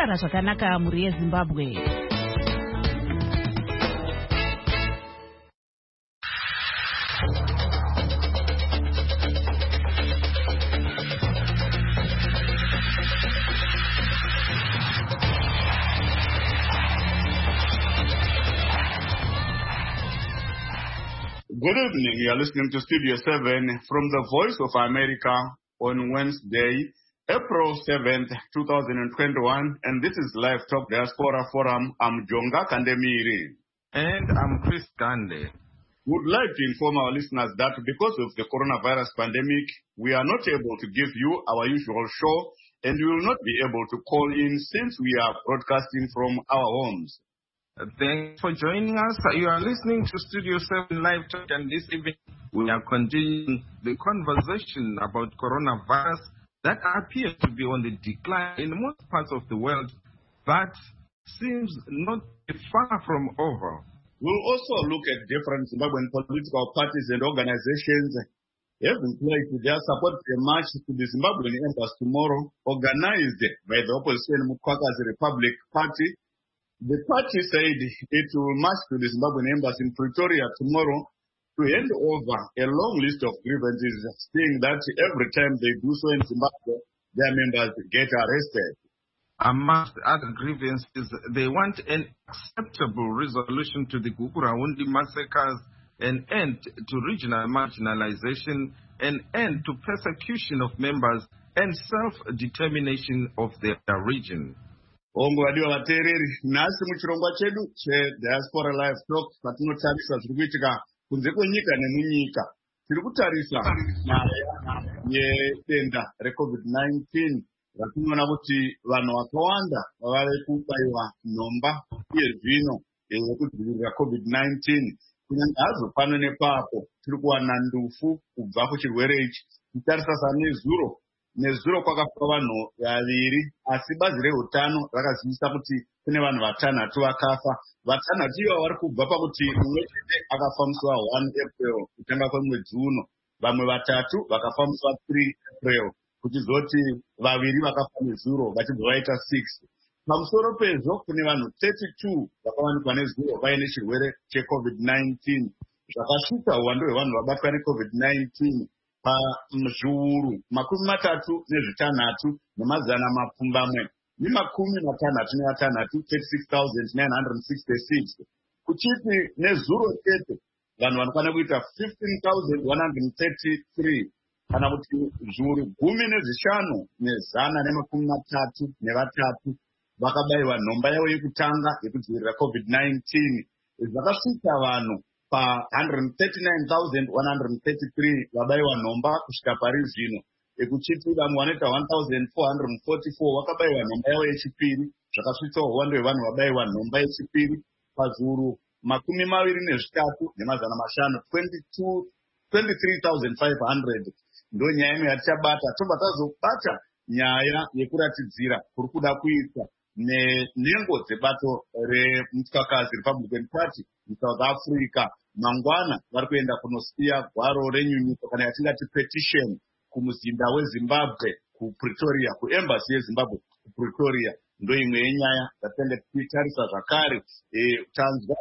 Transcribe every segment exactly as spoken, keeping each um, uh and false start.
Makagara zvakanaka muri yeZimbabwe. Good evening. You are listening to Studio seven from the Voice of America on Wednesday, April seventh, twenty twenty-one, and this is Live Talk Diaspora Forum. I'm Jonga Kandemiri. And I'm Chris Gande. We would like to inform our listeners that because of the coronavirus pandemic, we are not able to give you our usual show, and we will not be able to call in since we are broadcasting from our homes. Thanks for joining us. You are listening to Studio seven Live Talk, and this evening we are continuing the conversation about coronavirus that appears to be on the decline in most parts of the world, but seems not far from over. We'll also look at different Zimbabwean political parties and organizations having pledged their support for a march to the Zimbabwean Embassy tomorrow, organized by the opposition Mukwakazi Republic Party. The party said it will march to the Zimbabwean Embassy in Pretoria tomorrow to hand over a long list of grievances, saying that every time they do so in Zimbabwe, their members get arrested. Amongst other grievances, they want an acceptable resolution to the Gukurahundi massacres, an end to regional marginalization, an end to persecution of members, and self-determination of their region. Ongo wadiwa vateereri, nhasi muchirongwa chedu cheDiaspora Live Talk patinotarisa zviri kuitika kunze kwenyika nemunyika. Tiri kutarisa nyaya yedenda reCovid nineteen ratinoona kuti vanhu vakawanda vave kubayiwa nhomba uye zvino yekudzivirira COVID nineteen. Kunyange hazo pano nepapo tiri kuwana ndufu kubva kuchirwere ichi. Kutarisa nezuro nezuro kwakafa vanhu vaviri, asi bazi reutano rakazivisa kuti kune vanhu vatanhatu vakafa. Vatanhatu ivo vari kubva pakuti mumwe chete akafa musi wa1 April kutanga kwemwedzi uno, vamwe vatatu vakafa musi wa3 April, kuchizoti vaviri vakafa nezuro vachibva vaita six. Pamusoro pezvo kune vanhu thirty-two vakawanikwa nezuro vaine chirwere cheCovid nineteen. Zvakasvika uwandu hwevanhu vabatwa neCovid nineteen pazviuru makumi matatu nezvitanhatu nemazana mapfumbamwe nemakumi matanhatu nevatanhatu, thirty-six thousand nine hundred sixty-six. Kuchiti nezuro chete vanhu vanokwana kuita fifteen thousand one hundred thirty-three, kana kuti zviuru gumi nezvishanu nezana nemakumi matatu nevatatu vakabayiwa nhomba yavo yekutanga yekudzivirira COVID nineteen. Zvakasvika vanhu pa one hundred thirty-nine thousand one hundred thirty-three vabayiwa nhomba kusvika pari zvino. Ekuchiti vamwe vanoita one thousand four hundred forty-four vakabayiwa nhomba yavo yechipiri. Zvakasvika uwandu hwevanhu vabayiwa nhomba yechipiri pazviuru makumi maviri nezvitatu nemazana mashanu, twenty-three thousand five hundred. Ndo nyaya imwe yatichabata. Tobva tazobata nyaya yekuratidzira kuri kuda kuitwa nenhengo dzebato reMukwakazi Republican Party muSouth Africa. Mangwana vari kuenda kunosiya gwaro renyunyuko kana yatingati petition kumuzinda weZimbabwe kuPretoria, kuembassy yeZimbabwe kuPretoria. Ndo imwe yenyaya dzatenge tichitarisa zvakare. Tanzwa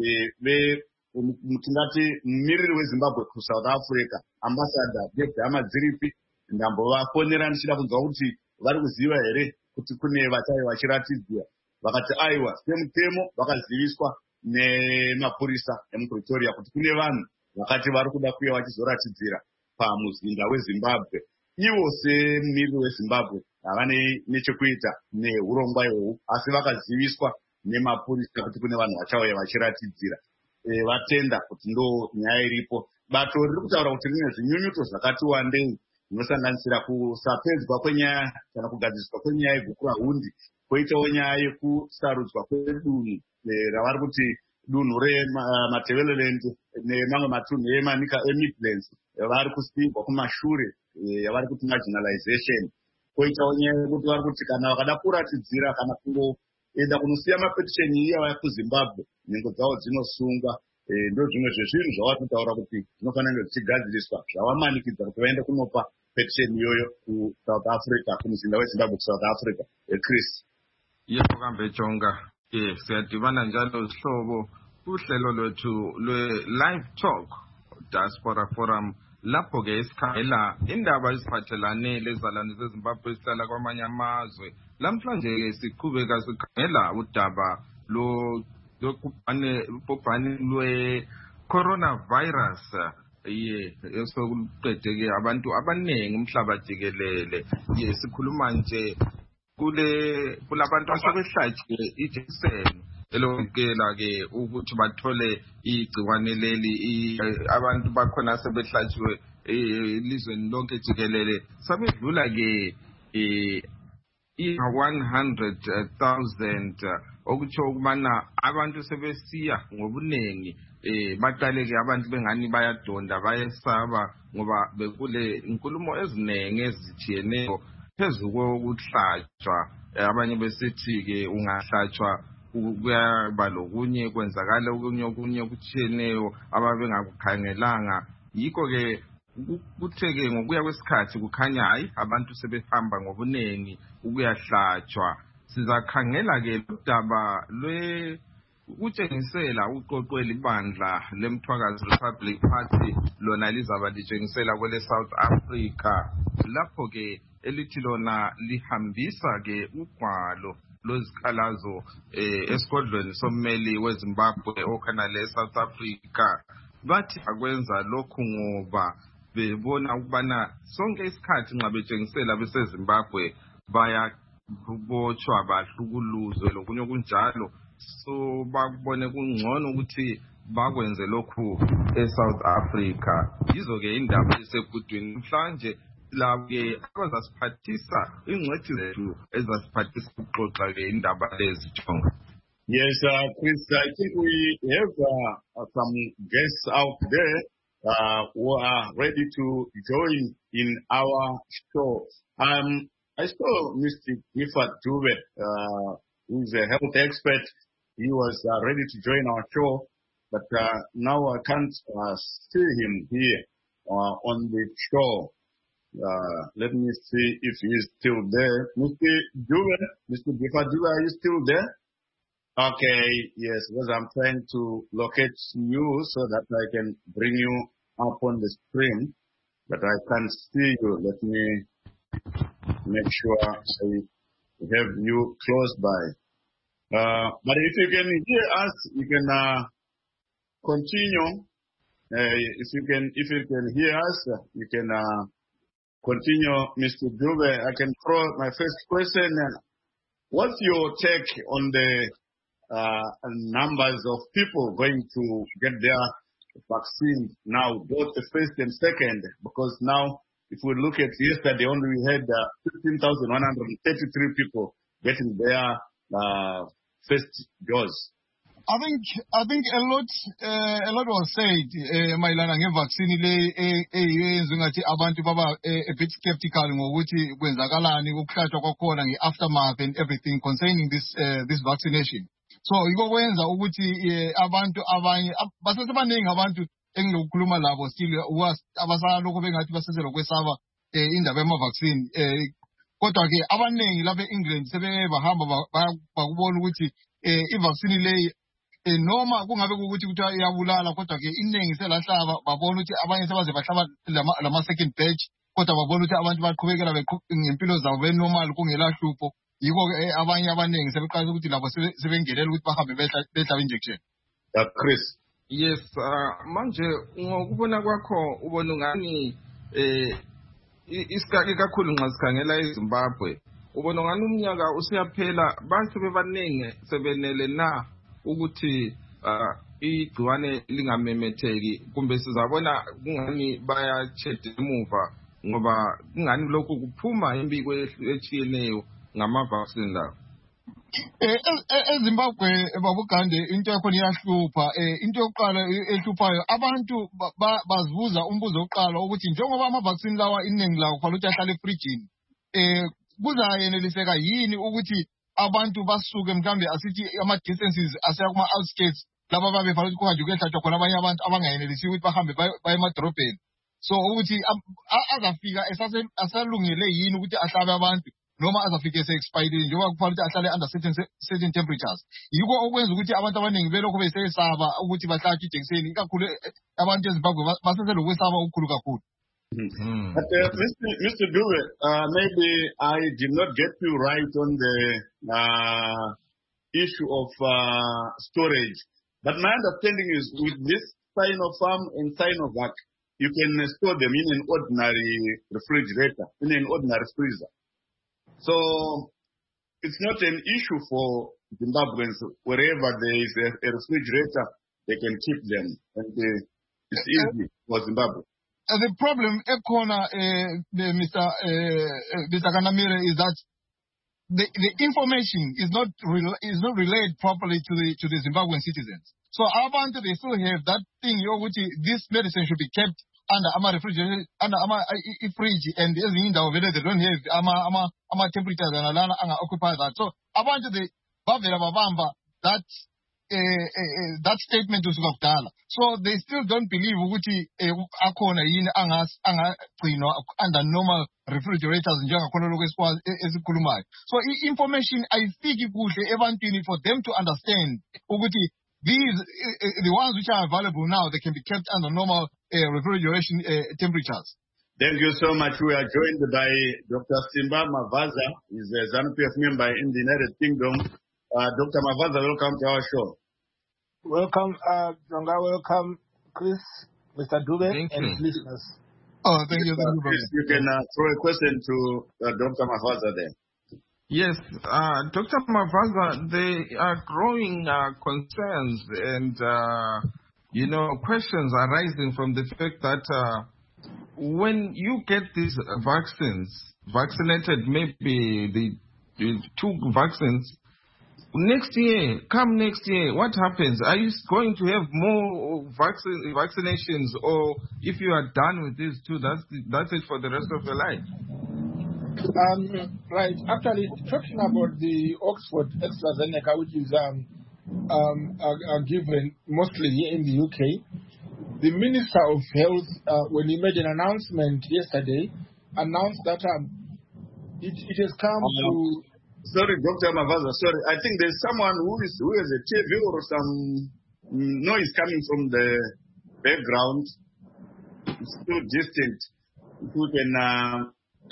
tingati mumiriri weZimbabwe kuSouth Africa, ambassador David Amadziripi, ndambovafonera ndichida kunzwa kuti vari kuziva here kuti kune vachai vachiratidzwa. Vakati aiwa, semutemo vakaziviswa nemapurisa emuPretoria kuti kune vanhu vakati vari kuda kuuya vachizoratidzira pamuzinda weZimbabwe. Ivo semumiriri weZimbabwe havane nechekuita neurongwa ihwohwu, asi vakaziviswa nemapurisa kuti kune vanhu vachauya vachiratidzira. E, vatenda kuti ndo nyaya iripo. Bato riri kutaura kuti rine zvinyunyuto zvakati wandei, zvinosanganisira kusapedzwa kwenyaya kana kugadziswa kwenyaya yeGukurahundi, kwoitawo nyaya yekusarudzwa kwedunhu ravari kuti dunhu reMatabeleland nemamwe matunhu emanika eMidlands vari kusiyirwa kumashure, yavari kuti marginalization. Kwoitawo nyaya yekuti vari kuti kana vakada kuratidzira kana kungoenda kunosiya mapetisheni iya kuZimbabwe, nhengo dzavo dzinosungwa. Ndo zvimwe zvezvinhu zvavari kutaura kuti zvinofanira kunge zvichigadziriswa, zvavamanikidza kuti vaende kunopa petition iyoyo kuSouth Africa, kumuzinda weZimbabwe kuSouth Africa. Chris. Yebo kambe jonga. Yes, siyadibana njalo sihlobo uhlelo lwethu lwe-Live Talk Diaspora Forum lapho ke isikhangela indaba eziphathelane lezalwane zeZimbabwe esihlala kwamanye amazwe. Lamhlanje ke siqhubeka sikhangela udaba lo lokubhane ubhubhane lwe-coronavirus. Ye esokuqedeke abantu abaningi umhlaba jikelele. Ye sikhuluma nje kule kulabantu asebehlatshiwe ijekiseni elokela ke ukuthi bathole igciwane leli abantu bakhona sebehlatshiwe elizweni lonke jikelele. Sabedlula ke i-one hundred thousand okutsho ukubana abantu sebesiya ngobuningi. Eh baqale ke abantu bengani bayadonda bayesaba ngoba bekule inkulumo ezinenge ezitshiyeneyo phezulu kokuhlatshwa. Abanye besithi ke ungahlatshwa kuyaba lokunye kwenzakala okunye okunye okutshiyeneyo ababengakukhangelanga. Yikho ke kutheke ngokuya kwesikhathi kukhanya hayi abantu sebehamba ngobuningi ukuyahlatshwa. Sizakhangela ke udaba lwe ukutshengisela uqoqweli bandla lemthwakazi Republic Party lona lizaba litshengisela kwele South Africa lapho ke elithi lona lihambisa ke ugwalo lwezikhalazo eh esigodlweni sommeli weZimbabwe okhana le South Africa. Bathi akwenza lokhu ngoba bebona ukubana sonke isikhathi nxa betshengisela beseZimbabwe baya kubotshwa bahlukuluzwe lokunye kunjalo. So bakubone kungcono ukuthi bakwenze lokhu eSouth Africa. Yizo ke indaba esegudwini mhlanje lapho abazasiphathisa ingcwethi zethu ezasiphathisa ukuxoxa ke indaba lezi jonga. Yes, uh, Chris, I think we have uh, some guests out there uh, who are ready to join in our show. Um, I saw Mister Gifford Dube, uh, who is a health expert. He was uh, ready to join our show, but uh, now I can't uh, see him here uh, on the show. Uh, let me see if he is still there. Mister Dube, Mister Gifford Dube, are you still there? Okay, yes, because I'm trying to locate you so that I can bring you up on the screen, but I can't see you. Let me make sure I have you close by. Uh, but if you can hear us, you can uh, continue. Uh, if you can, if you can hear us, you can uh, continue, Mister Dube. I can throw my first question. What's your take on the uh, numbers of people going to get their vaccine now, both the first and second? Because now, if we look at yesterday, only we had uh, fifteen thousand one hundred thirty-three people getting their uh, first dose. I think I think a lot uh, a lot was said mayelana ngevaccine le eyenziwe ngathi abantu baba a bit skeptical ngokuthi kwenzakalani ukuhlatshwa kwakhona ngeaftermath and everything concerning this uh, this vaccination. So yiko kwenza ukuthi abantu abanye basesebaningi abantu engilokukhuluma labo still abasaloko bengathi basezelo kwesaba indaba yama vaccine. Kodwa ke abaningi lapha eEngland sebehamba bakubona ukuthi i-vaccine le noma kungabe ukuthi kuthiwa iyabulala kodwa ke iningi selahlaba babona ukuthi abanye sebaze bahlaba lama second batch kodwa babona ukuthi abantu baqhubekela ngempilo zabo benormal kungela hlupho. Yiko ke abanye abaningi sebeqala ukuthi labo sebengelela ukuthi bahambe behlaba injection. Uh, Chris. Yes, uh, manje ngokubona kwakho ubona ngani eh isikake kakhulu nxa sikhangela eZimbabwe ubona ngani umnyaka usiyaphela base bebaningi sebenele na ukuthi uh, igciwane lingamemetheki kumbe sizabona kungani bayachede emuva ngoba kungani lokhu kuphuma imbiko etshiyeneyo ngama vaccine la. eZimbabwe babugande into yakho iyahlupa. Into yokuqala ehluphayo abantu bazibuza umbuzo oqala ukuthi njengoba ama vaccine lawa iningi lawo kufanele ukuthi ahlale efrijini kuzayeneliseka yini ukuthi abantu basuke mhlambe asithi ama distances asaya kuma outskirts laba babefanele ukuthi kuhanjwe kuyehlatshwa khona abanye abantu abangayenelisi ukuthi bahambe baye emadrobheni. So ukuthi azafika asalungele yini ukuthi ahlabe abantu noma azafike se-expired njengoba kufanele ukuthi ahlale under certain certain temperatures. Yiko okwenza ukuthi abantu abaningi belokho besesaba ukuthi bahlatshwe ijekiseni ikakhulu abantu eZimbabwe baseselokwesaba okukhulu kakhulu. Mm. But uh, Mister Mister Dube, uh, maybe I did not get you right on the uh, issue of uh, storage. But my understanding is with this Sinopharm and Sinovac, you can store them in an ordinary refrigerator, in an ordinary freezer. So it's not an issue for Zimbabweans. Wherever there is a, a refrigerator, they can keep them. And uh, it's easy for Zimbabwe. Uh, the problem, Ekona, uh, Mister Uh, Mister Kanamire, is that the, the information is not re- is not relayed properly to the to the Zimbabwean citizens. So abantu they still have that thing, you know, which is, this medicine should be kept under ama refrigerator, under ama uh, fridge, and there's in the over they don't have ama ama ama temperatures and alana anga occupy that. So abantu they bavela babamba that uh, uh, that statement to Sukabdala. So they still don't believe ukuthi akona yini angas anga under normal refrigerators njengakhona lokho esikhulumayo. So information ayifiki kuhle ebantwini for them to understand ukuthi these uh, the ones which are available now, they can be kept under normal uh, refrigeration uh, temperatures. Thank you so much. We are joined by Doctor Simba Mavaza. He's a ZANU-P F member in the United Kingdom. Uh, Doctor Mavaza, welcome to our show. Welcome, uh, Jonga. Welcome, Chris, Mister Dube, thank and you. his listeners. Oh, thank you. Thank you, Chris, you can uh, throw a question to uh, Doctor Mavaza there. Yes, uh, Doctor Mavaza, there are growing uh, concerns and, uh, you know, questions arising from the fact that uh, when you get these vaccines, vaccinated maybe the, the two vaccines, next year, come next year, what happens? Are you going to have more vaccine, vaccinations, or if you are done with these two, that's, that's it for the rest of your life? Um, right. Actually, talking about the Oxford AstraZeneca, which is um, um, are, are given mostly here in the U K, the Minister of Health, uh, when he made an announcement yesterday, announced that um, it, it has come um, to. Sorry, Doctor Mavaza. Sorry, I think there's someone who is who has a T V or some noise coming from the background. It's too distant. If we can. Uh,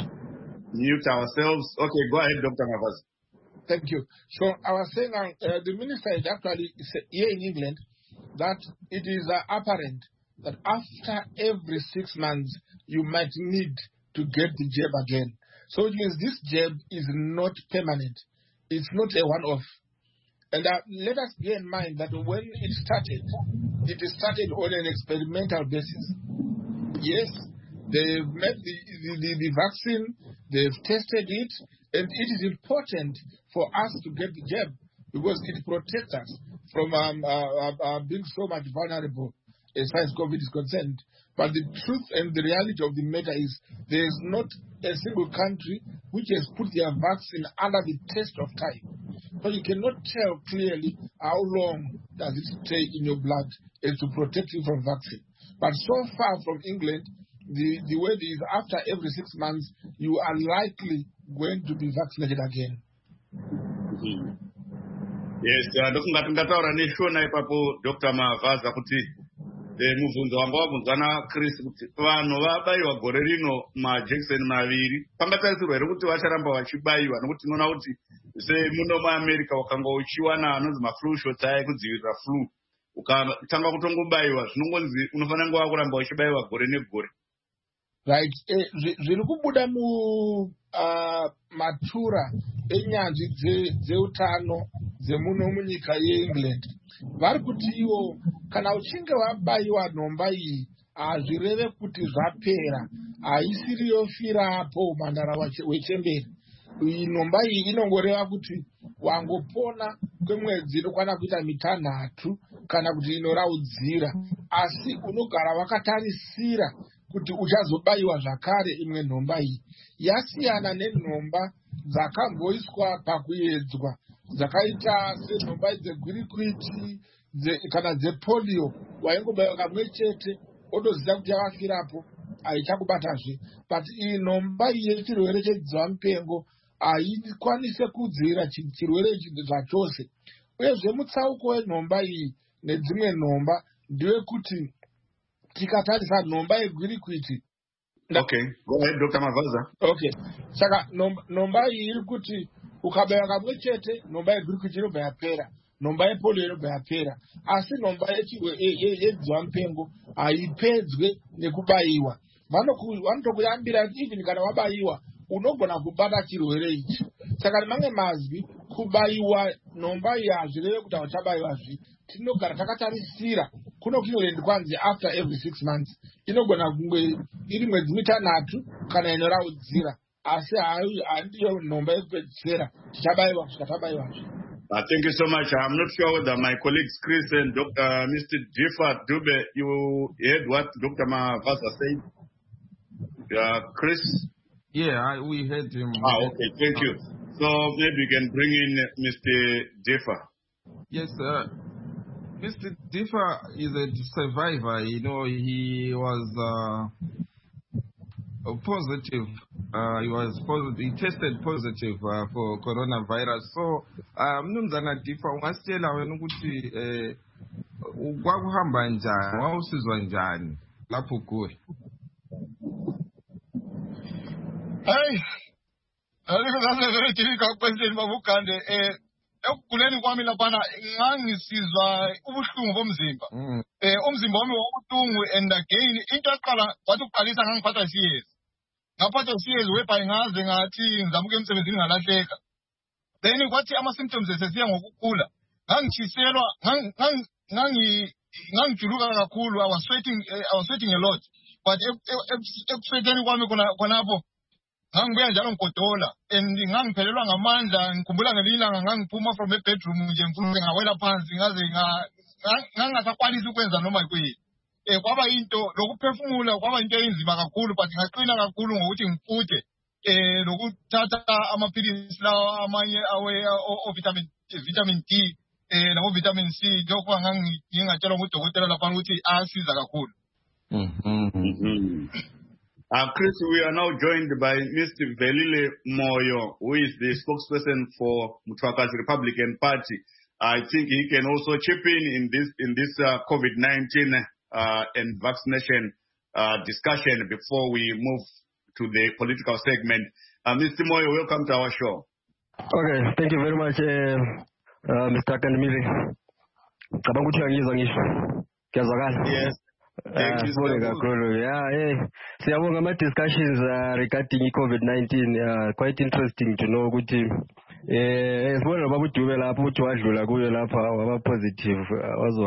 Mute ourselves. Okay, go ahead, Doctor Mavaza. Thank you. So I was saying uh, uh, the minister is actually here in England that it is uh, apparent that after every six months you might need to get the jab again. So it means this jab is not permanent. It's not a one-off. And uh, let us bear in mind that when it started, it started on an experimental basis. Yes, they've made the, the, the, the vaccine, they've tested it, and it is important for us to get the jab because it protects us from um, uh, uh, being so much vulnerable as far as COVID is concerned. But the truth and the reality of the matter is there is not a single country which has put their vaccine under the test of time. So you cannot tell clearly how long does it stay in your blood as to protect you from vaccine. But so far from England, The, the way is after every six months, you are likely going to be vaccinated again. Mm-hmm. Yes, ndokunga tungataura neshona ipapo Doctor Mavaza kuti mubvunzo wanga wabvunzana Chris kuti vanhu vabaiwa gore rino majekiseni maviri pangatarisirwa here kuti vacharamba vachibaiwa nokuti tinoona kuti semuno muAmerica wakanga uchiwana anonzi maflu shots aya ekudzivirira flu ukatanga kutongobaiwa zvinongonzi unofanira nguva kuramba uchibaiwa gore negore. Right. Zviri kubuda mu matura enyanzvi dzeutano dzemuno munyika yeEngland vari kuti ivo kana uchinge wabaiwa nhomba iyi hazvireve kuti zvapera, haisiri yofirapo mhandara wechemberi. Nhomba iyi inongoreva kuti wangopona kwemwedzi inokwana kuita mitanhatu kana kuti inoraudzira, asi unogara wakatarisira kuti uchazobaiwa zvakare imwe nhomba iyi. Yasiyana nenhomba dzakamboiswa pakuedzwa dzakaita senhomba dzegwirikwiti kana dzepolio, waingobaiwa kamwe chete otoziva kuti yavafirapo haichakubatazve. But iyi nhomba iyi yechirwere chedzihwa mupengo haikwanise kudzivirira chirwere ichi zvachose. Uyezve mutsauko wenhomba iyi nedzimwe nhomba ndewekuti tikatarisa nhomba yegwirikwiti. Okay, go ahead, Doctor Mavaza. Okay, saka nhomba iyi iri kuti ukabaya kamwe chete nhomba yegwirikwiti inobva yapera, nhomba yepolio inobva yapera, asi nhomba yedzihwamupengo haipedzwe nekubayiwa. Vanotokuyambira even kana wabayiwa unogona kubata chirwere ichi. Saka nemamwe mazwi kubayiwa nhomba iyi hazvireve kuti hauchabayiwazve. Tinogara takatarisira kuno kunorendi kwanzi after every six months inogona kunge iri mwedzi mitanhatu kana inoraudzira, asi handiyo nhomba yekupedzisira tichabayiwa kusvika tabayiwazve. Uh, thank you so much. I'm not sure whether my colleagues Chris and Doctor Uh, Mister Diffa Dube, you heard what Doctor Mavaza said? Uh, Chris? Yeah, I, we heard him. Ah, okay, thank you. So maybe you can bring in Mister Diffa. Yes, uh, Mister Diffa is a survivor. You know, he was uh, positive. Uh, he was positive. He tested positive uh, for coronavirus. So, mnumzana Diffa, ungasitshela wena ukuthi eh kwakuhamba njani, wawusizwa njani lapho kuwe? Hey, that's a very difficult question, Mavukande. Eh, ekuguleni kwami laphana ngangisizwa ubuhlungu bomzimba. Eh, umzimba wami wawubuhlungu, and again into eqala wathi uqalisa ngangiphatha siyezi. Ngaphatha siyezi webhayi ngaze ngathi ngizamuke emsebenzini ngalahleka. Then kwathi ama symptoms esesiya ngokukhula. Ngangitshiselwa, ngangi ngangijuluka kakhulu. I was sweating, I was sweating a lot. But ekusweteni kwami khonapho ngangibuya njalo ngikodola, and ngangiphelelwa ngamandla. Ngikhumbula ngelilanga ngangiphuma from a bedroom nje ngifuna ngawela phansi ngaze ngangasakwanisi ukwenza noma yikuyini. Eh kwaba into lokuphefumula kwaba into enzima kakhulu, but ngaqina kakhulu ngokuthi ngifuthe eh lokuthatha amaphilisi lawa amanye awe o vitamin vitamin D eh nabo vitamin C. Lokho ngangingatshelwa ngudokotela lapha ukuthi asiza kakhulu. Mhm. Uh, Chris, we are now joined by Mister Velile Moyo, who is the spokesperson for Mutfakazi Republican Party. I think he can also chip in in this in this uh, COVID nineteen uh, and vaccination uh, discussion before we move to the political segment. Uh, Mister Moyo, welcome to our show. Okay, thank you very much, uh, uh, Mister Kandimile. Yes. Uh, yeah, hey. So among my discussions uh, regarding COVID nineteen, uh, quite interesting to know good team. As well about to well up to our positive also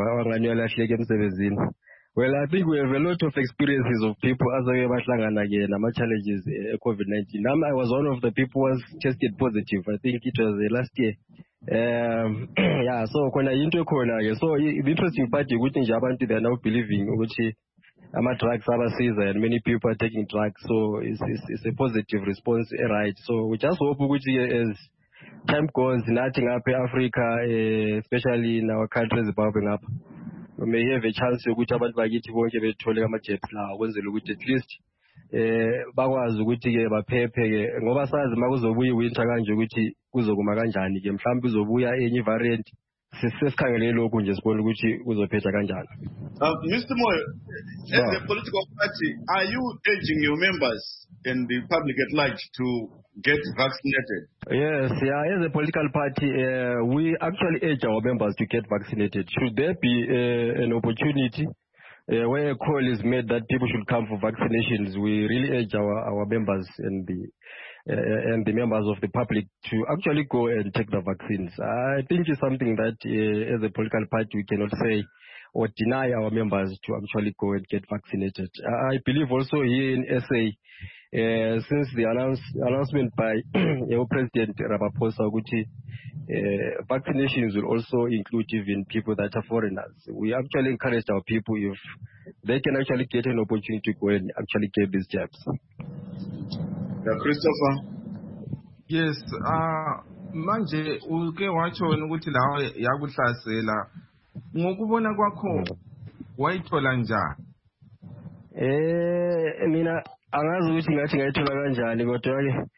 well, I think we have a lot of experiences of people as I was again, my challenges uh, COVID nineteen. I was one of the people who was tested positive. I think it was uh, last year. Um, yeah, so when I into corona, so the interesting part which in Japan they are now believing which I'm a drugs overseas and many people are taking drugs, so it's, it's, it's a positive response, right? So we just hope which as time goes, nothing up in Africa, uh, especially in our countries bubbling up. We may have a chance to go to about Bagiti won't give it to now when they look at least bakwazi ukuthi-ke baphephe ngoba sazi uma kuzobuya i-winter kanje ukuthi kuzokuma kanjani-ke mhlawumbe kuzobuya enye i-variant sesikhangele lokhu nje sibone ukuthi kuzophetha kanjani. Mister Moyo, as a political party, are you urging your members and the public at large to get vaccinated? Yes, yeah, as a political party, uh, we actually urge our members to get vaccinated. Should there be uh, an opportunity Uh, where a call is made that people should come for vaccinations, we really urge our, our members and the uh, and the members of the public to actually go and take the vaccines. I think it's something that uh, as a political party we cannot say or deny our members to actually go and get vaccinated. I believe also here in S A, uh, since the announce, announcement by our President Ramaphosa Guti, uh, vaccinations will also include even people that are foreigners. We actually encourage our people if they can actually get an opportunity to go and actually get these jabs. Yeah, Christopher? Yes, uh, manje uke wacho ukuthi lawa yakuhlasela ngokubona kwakho wayithola njani? Eh mina angazi ukuthi ngathi ngayithola kanjani kodwa ke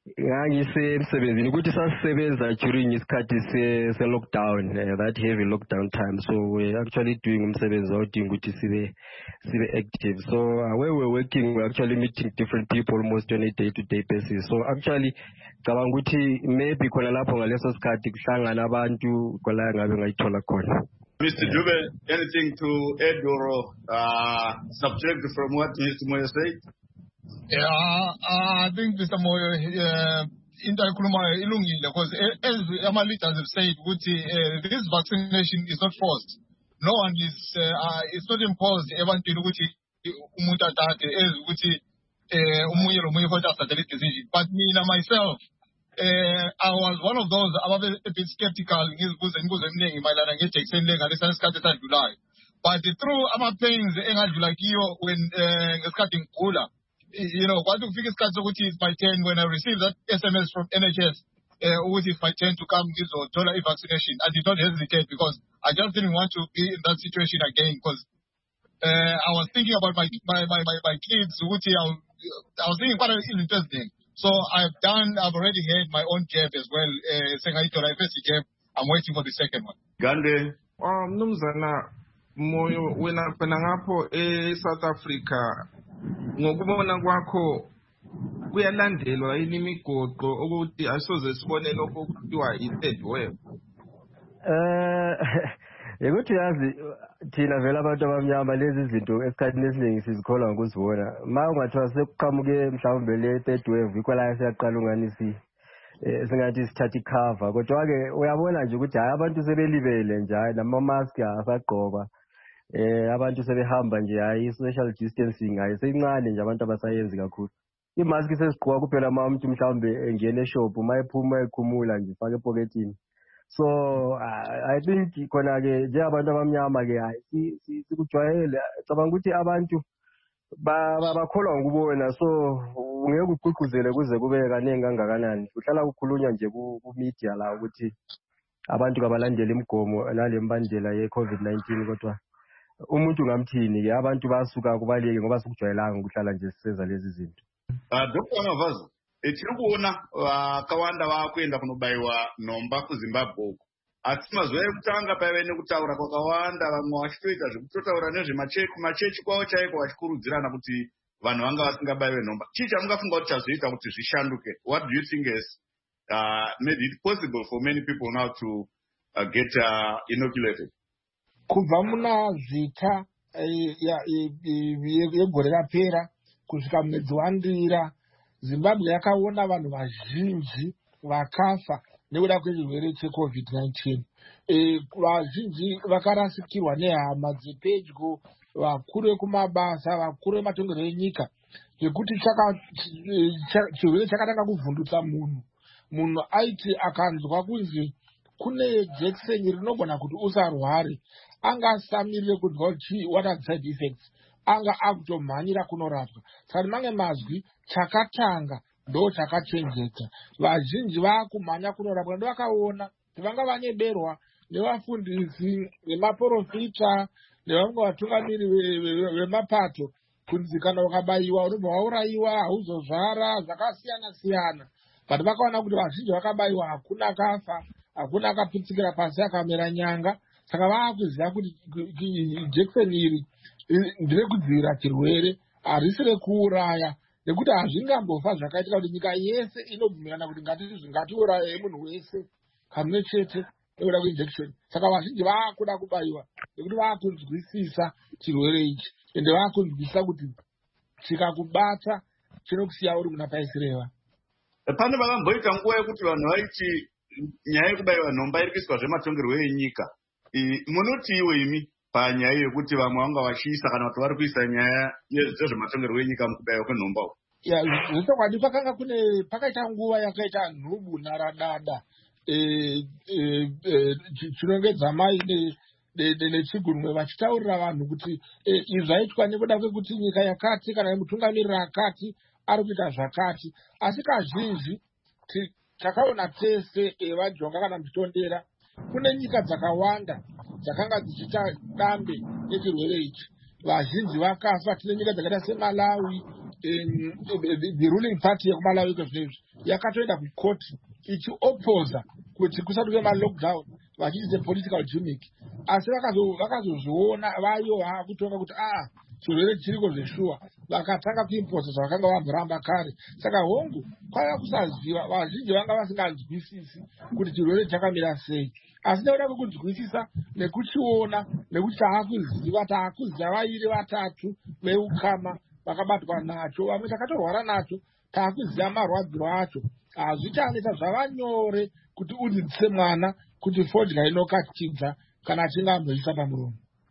ngangisemsebenzini ukuthi sasisebenza during isikhathi se-lockdown, uh, that heavy lockdown time. So we're actually doing umsebenzi odinga ukuthi sibe sibe active. So uh, where we're working, we're actually meeting different people almost on a day-to-day basis. So actually cabanga ukuthi maybe khona lapho ngaleso sikhathi kuhlangana abantu kola ngabe ngayithola khona. Mister Dube, anything to add or uh, subtract from what Mister Moyo said? Yeah, uh, I think Mister Moyo, uh, into ayikhulumayo ilungile because as our leaders have said, uh, this vaccination is not forced. No one is, uh, uh, it's not imposed. Ebantwini ukuthi umuntu athathe as ukuthi umunye lomunye kodwa athathe le decision. But me myself, uh, I was one of those ababe a bit skeptical ngizibuza imibuzo eminingi mayelana ngejection le ngalesa isikhathi esadlulayo. But through ama pains engadlula kiyo when ngesikhathi ngigula, you know, kwathi kufika isikhathi sokuthi it's my turn, when I received that S M S from N H S, ukuthi it's my turn to come ngizothola i-vaccination, I did not hesitate because I just didn't want to be in that situation again because uh, I was thinking about my my my my, my kids. Ukuthi I, I was thinking quite interesting. So I've done, I've already had my own jab as well. Saying I told I first jab, I'm waiting for the second one. Gande. Um, Mnumzana Moyo, wena khona ngapho e-South Africa, ngokubona kwakho kuyalandelwa yini imigoqo ukuthi asoze sibone lokho okuthiwa i-third wave? Eh ukuthi yazi thina vela abantu abamnyama lezi zinto esikhathini esiningi sizikholwa ngokuzibona. Ma ungathiwa sekuqhamuke mhlawumbe le third wave ikwala siyaqala unganisi singathi sithatha icover, kodwa ke uyabona nje ukuthi hayi abantu sebelibele nje nama mask asagqoka. Eh abantu sebehamba nje hayi social distancing hayi seyincane nje abantu abasayenzi kakhulu. Imask sesigqoka kuphela uma umuntu mhlawumbe engene eshop mayephuma ekhumula nje faka epocketini. So uh, I think khona ke nje abantu abamnyama ke hayi sikujwayele cabanga ukuthi abantu bakholwa ngubona, so ungeke uqhuquzele kuze kube kaningi kangakanani. Uhlala ukukhulunywa nje ku media la ukuthi abantu kabalandele imigomo nalembandela ye COVID nineteen, kodwa umuntu ngamthini ke abantu basuka kubaleke ngoba sikujwayelanga ukuhlala nje sisenza lezi zinto. Ah, Doctor Mavazo, etiri kuona vakawanda vakuenda kunobayiwa nomba kuZimbabwe. Asi mazuva ekutanga paive nekutaura kwakawanda, vamwe vachitoita zvekutotaura nezvemachechi machechi kwavo chaiko vachikurudzirana kuti vanhu vanga vasingabayiwe nomba. Chii chamungafunga kuti chazoita kuti zvishanduke? What do you think is uh, maybe it's possible for many people now to uh, get uh, inoculated? Kubva muna zita yegore rapera kusvika mwedzi wandira, Zimbabwe yakaona vanhu vazhinji vakafa nekuda kwechirwere cheCovid nineteen. Vazhinji vakarasikirwa nehama dzepedyo, vakuru vekumabasa, vakuru vematongerwo enyika, zvekuti chirwere chakatanga kuvhundutsa munhu. Munhu aiti akanzwa kunzi kune jekiseni rinogona kuti usarware, anga asamirire kunzwa kuti what are side effects, anga akutomhanyira kunorapwa. Saka mange mazwi chakatanga ndo chakachenjeka. Vazhinji vakumhanya kunorapwa ndo vakaona kuti vanga vaneberwa nevafundisi nemaprofita nevamwe vatungamiri vemapato kunzi kana wakabayiwa unobva waurayiwa, hauzozvara, zvakasiyana siyana. But vakaona kuti vazhinji vakabayiwa hakuna kafa, hakuna akaputsikira pasi akamera nyanga. Saka vaakuziva kuti jekiseni iri nderekudzivirira chirwere, harisi rekuuraya, nekuti hazvingambofa zvakaitika kuti nyika yese inobvumirana kuti ngatiuraye munhu wese kamwe chete nekuda kweinjekisheni. Saka vazhinji vaakuda kubayiwa nekuti vaakunzwisisa chirwere ichi, ende vaakunzwisisa kuti chikakubata chinokusiya uri muna paisireva. Pane vakamboita nguva yekuti vanhu vaiti nyaya yekubayiwa nhomba iri kuiswa zvematongerwo enyika. Munoti iwe imi panyaya yekuti vamwe vanga vachiisa kana kuti vari kuisa nyaya yezvematongerwo enyika mukubayiwa kwenhomba? Ya, zvechokwadi pakanga kune pakaita nguva yakaita nhubu naradada chinongedza mai nechigunwe vachitaurira vanhu kuti izvi zvaitwa nekuda kwekuti nyika yakati kana mutungamiriri akati ari kuita zvakati. Asi kazhinji takaona tese vajonga kana mutondera, kune nyika dzakawanda dzakanga dzichiita dambe nechirwere ichi, vazhinji vakafa. Tine nyika dzakaita seMalawi, the ruling party yekuMalawi iko zvinezvi yakatoenda kukoti ichiopposa kuti kusatuke ma-lockdown vachiite political gimmick. Asi vakazozviona vayo vakutonga kuti ah chirwere chiriko zveshuwa, vakatanga kuimposa zvavakanga vamboramba kare. Saka hongu kwaiva kusaziva, vazhinji vanga vasinganzwisisi kuti chirwere chakamira sei. Asi nekuda kwekunzwisisa nekuchiona nekuti taakuziva taakuziva vairi vatatu veukama vakabatwa nacho, vamwe takatorwara nacho, taakuziva marwadziro acho. Hazvichanetsa zvava nyore kuti udzidzise mwana kuti fodya inokatidza kana achinge amboisa pamuromo.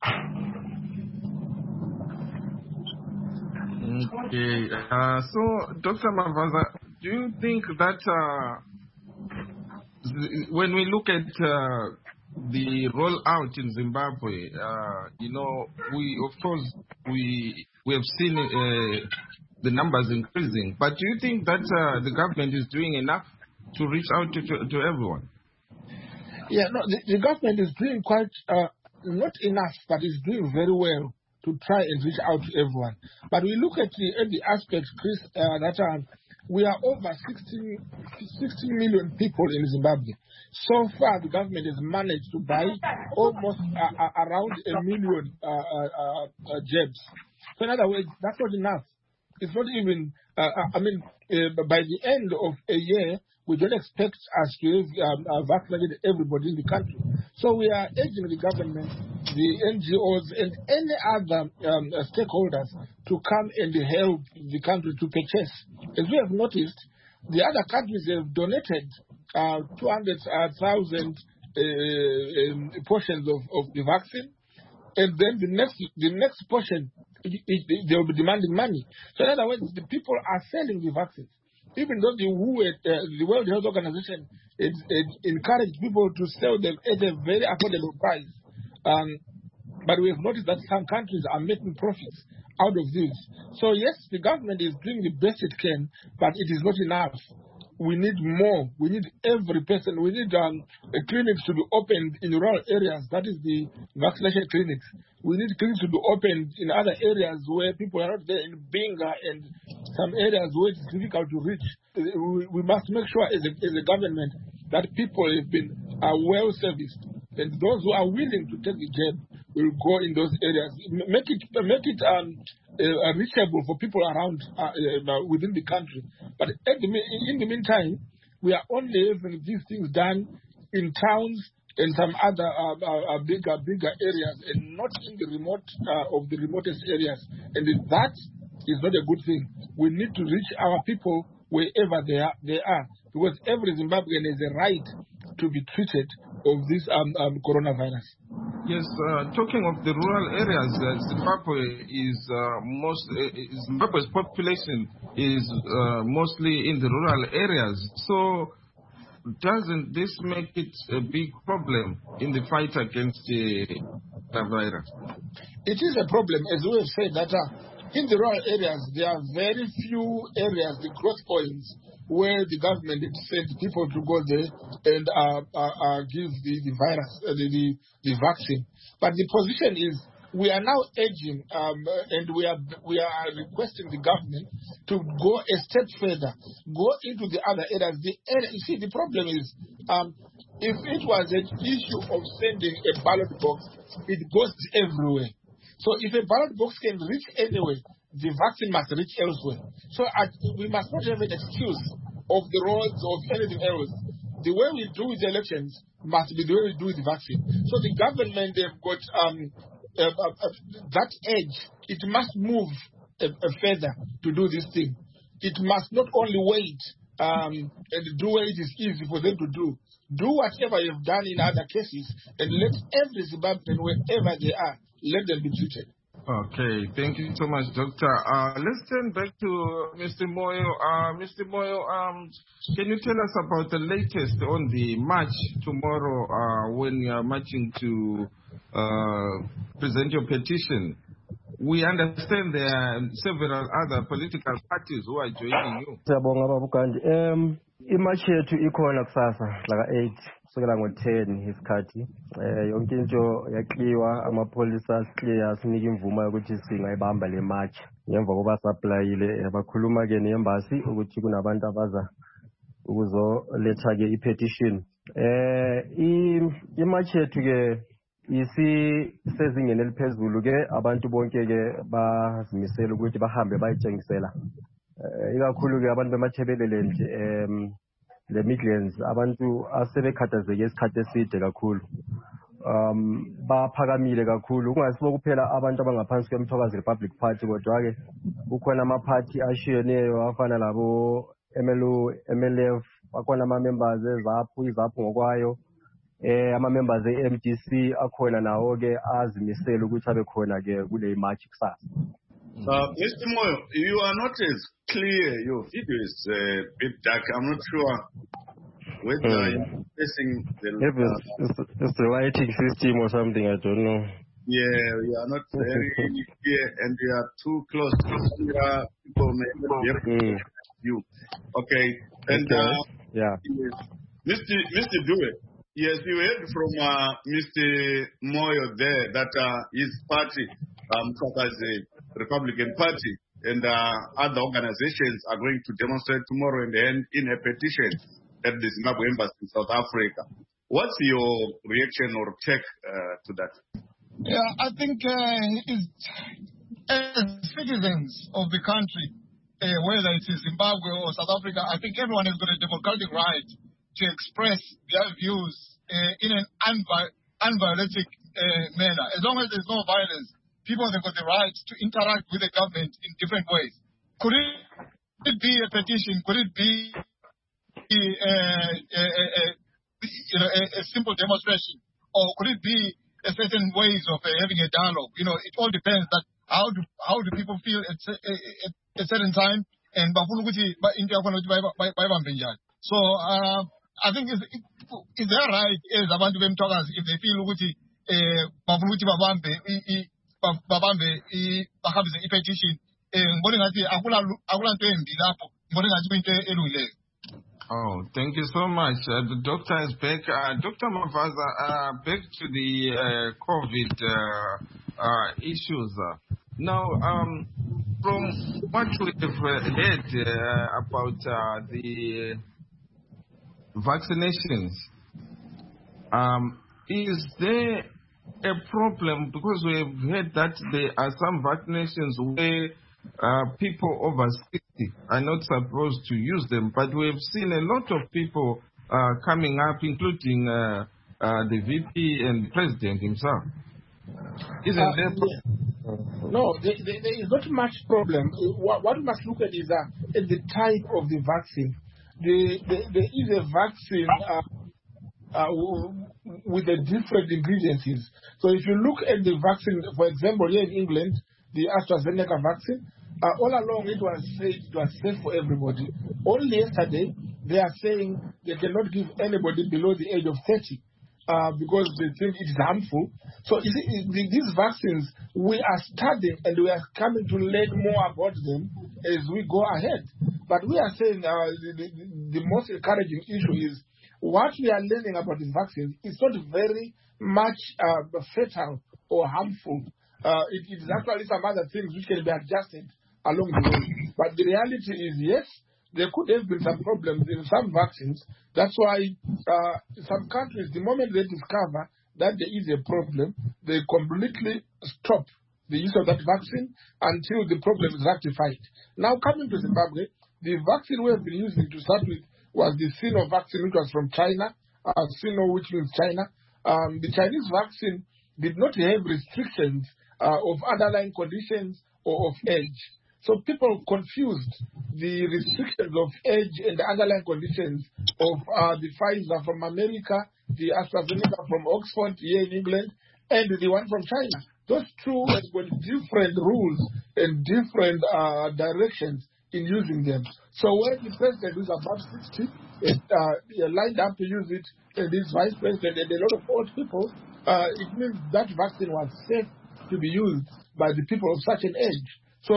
Okay, uh, so Doctor Mavaza, do you think that uh, th- when we look at uh, the rollout in Zimbabwe, uh, you know, we of course we we have seen uh, the numbers increasing, but do you think that uh, the government is doing enough to reach out to, to, to everyone? Yeah, no, the, the government is doing quite uh, not enough, but is doing very well to try and reach out to everyone. But we look at the, at the aspect, Chris, uh, that um, we are over sixteen, sixteen million people in Zimbabwe. So far, the government has managed to buy almost uh, uh, around a million uh, uh, uh, jabs. So in other words, that's not enough. It's not even, uh, I mean, uh, by the end of a year, we don't expect us to have um, uh, vaccinated everybody in the country. So we are urging the government, the N G Os, and any other um, uh, stakeholders to come and help the country to purchase. As we have noticed, the other countries have donated uh, two hundred thousand uh, um, portions of, of the vaccine, and then the next the next portion, it, it, they will be demanding money. So in other words, the people are selling the vaccines. Even though the W H O, uh, the World Health Organization, it, it encouraged people to sell them at a very affordable price. Um, but we have noticed that some countries are making profits out of this. So yes, the government is doing the best it can, but it is not enough. We need more. We need every person. We need um, clinics to be opened in rural areas. That is the vaccination clinics. We need clinics to be opened in other areas where people are not there, in Binga and some areas where it's difficult to reach. We, we must make sure as a, as a government that people have been uh, well serviced, and those who are willing to take the jab will go in those areas. Make it make it um, uh, reachable for people around uh, uh, within the country. But at the, in the meantime, we are only having these things done in towns and some other uh, uh, bigger bigger areas, and not in the remote uh, of the remotest areas. And that is not a good thing. We need to reach our people wherever they are, they are, because every Zimbabwean has a right to be treated of this um, um, coronavirus. Yes, uh, talking of the rural areas, uh, Zimbabwe is uh, most uh, Zimbabwe's population is uh, mostly in the rural areas. So, doesn't this make it a big problem in the fight against the virus? It is a problem, as we have said, that uh, in the rural areas there are very few areas, the growth points, where the government sent people to go there and uh, uh, uh, give the, the virus, uh, the, the, the vaccine. But the position is, we are now urging um, and we are we are requesting the government to go a step further, go into the other areas. The area, you see, the problem is, um, if it was an issue of sending a ballot box, it goes everywhere. So if a ballot box can reach anywhere, the vaccine must reach elsewhere. So uh, we must not have an excuse of the roads or anything else. The way we do with the elections must be the way we do with the vaccine. So the government, they've got um, uh, uh, uh, that edge. It must move uh, uh, further to do this thing. It must not only wait um, and do what it is easy for them to do. Do whatever you've done in other cases and let every Zimbabwean, wherever they are, let them be treated. Okay, thank you so much, Doctor. Uh, let's turn back to Mister Moyo. Uh, Mister Moyo, um, can you tell us about the latest on the march tomorrow uh, when you are marching to uh, present your petition? We understand there are several other political parties who are joining you. Um, imatch yethu ikhona kusasa like eight kusukela ngo-ten isikhathi eh yonke into yakliwa amapholisa asiclear asinika imvumo yokuthi singayibamba le march ngemva koba supplyile bakhuluma ke ne-embassy ukuthi kunabantu abaza ukuzoletha ke i-petition. Eh imatch yethu ke isisezingeni eliphezulu ke abantu bonke ke bazimisela ukuthi bahambe bayitshengisela. Eh ikakhulu ke abantu bemathebelele nje em le Midlands abantu asebekhathazeke isikhathi eside kakhulu. Um baphakamile kakhulu kungasibo kuphela abantu abangaphansi kweMthokazi Republic Party kodwa ke kukhona ama party ashiyeneyo afana labo M L O M L F bakhona ama members ezaphu izaphu ngokwayo eh ama members e-M D C akhona nawo ke azimisela ukuthi abe khona ke kule march kusasa. Uh, Mister Moyo, you are not as clear. Your video is a uh, bit dark. I'm not sure whether mm. you're facing the... Maybe uh, it's, it's the lighting system or something, I don't know. Yeah, you are not very clear and you are too close to the people may not be able to mm. you. Okay. And okay. Uh, yeah. Yes. Mister Mister Due, yes, you heard from uh, Mister Moyo there that uh, his party, um, the Republican Party, and uh, other organizations are going to demonstrate tomorrow and then in a petition at the Zimbabwe Embassy in South Africa. What's your reaction or take uh, to that? Yeah, I think uh, it's, as citizens of the country, uh, whether it is Zimbabwe or South Africa, I think everyone has got a democratic right to express their views uh, in an unvi- unviolent uh, manner. As long as there's no violence, people have got the right to interact with the government in different ways. Could it, could it be a petition? Could it be uh, a, a, a, you know, a, a simple demonstration? Or could it be a certain ways of uh, having a dialogue? You know, it all depends that how do how do people feel at a, at a certain time and so uh, I think it's, it, it's their right as abantu bemthokazi if they feel ukuthi eh bafuna ukuthi babambe babambe bahambise i-petition eh ngibona ngathi akula akula nto embi lapho ngibona ngathi kuyinto elungileyo. Oh, thank you so much. Uh, the doctor is back. Uh, Doctor Mavaza, uh, back to the uh, COVID uh, uh, issues. Now, um, from what we have heard uh, about uh, the vaccinations, um, is there a problem? Because we have heard that there are some vaccinations where uh, people over sixty are not supposed to use them, but we have seen a lot of people uh, coming up, including uh, uh, the V P and the President himself. Isn't uh, there? Pro- no, there, there, there is not much problem. What, what we must look at is uh, at the type of the vaccine. The, the, there is a vaccine uh, uh, with the different ingredients. So if you look at the vaccine, for example, here in England, the AstraZeneca vaccine, uh, all along it was said it was safe for everybody. Only yesterday, they are saying they cannot give anybody below the age of thirty uh, because they think it is harmful. So you see, these vaccines, we are studying and we are coming to learn more about them as we go ahead. But we are saying uh, the, the, the most encouraging issue is what we are learning about these vaccines is not very much uh, fatal or harmful. Uh, it, it is actually some other things which can be adjusted along the way. But the reality is, yes, there could have been some problems in some vaccines. That's why uh, some countries, the moment they discover that there is a problem, they completely stop the use of that vaccine until the problem is rectified. Now, coming to Zimbabwe, the vaccine we have been using to start with was the Sino vaccine, which was from China. Uh, Sino, which means China. Um, the Chinese vaccine did not have restrictions uh, of underlying conditions or of age. So people confused the restrictions of age and the underlying conditions of uh, the Pfizer from America, the AstraZeneca from Oxford here in England, and the one from China. Those two have got different rules and different uh, directions in using them. So when the president is above sixty, it, uh, lined up to use it, and this vice president and a lot of old people, uh, it means that vaccine was safe to be used by the people of such an age. So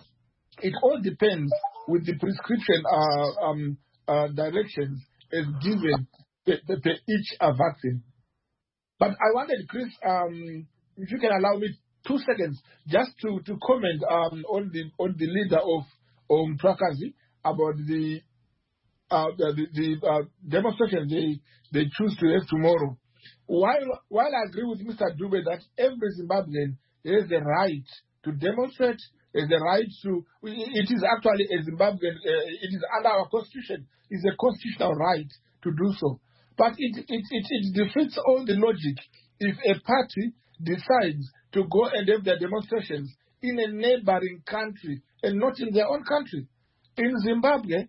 it all depends with the prescription uh, um, uh, directions as given per, per, per each uh, vaccine. But I wanted, Chris, um, if you can allow me two seconds, just to, to comment um, on the on the leader of um, Mtwakazi about the uh, the, the, the uh, demonstration they, they choose to have tomorrow. While, while I agree with Mister Dube that every Zimbabwean has the right to demonstrate, has the right to, it is actually a Zimbabwean, uh, it is under our constitution, it's a constitutional right to do so. But it, it, it, it defeats all the logic if a party decides to go and have their demonstrations in a neighboring country and not in their own country. In Zimbabwe,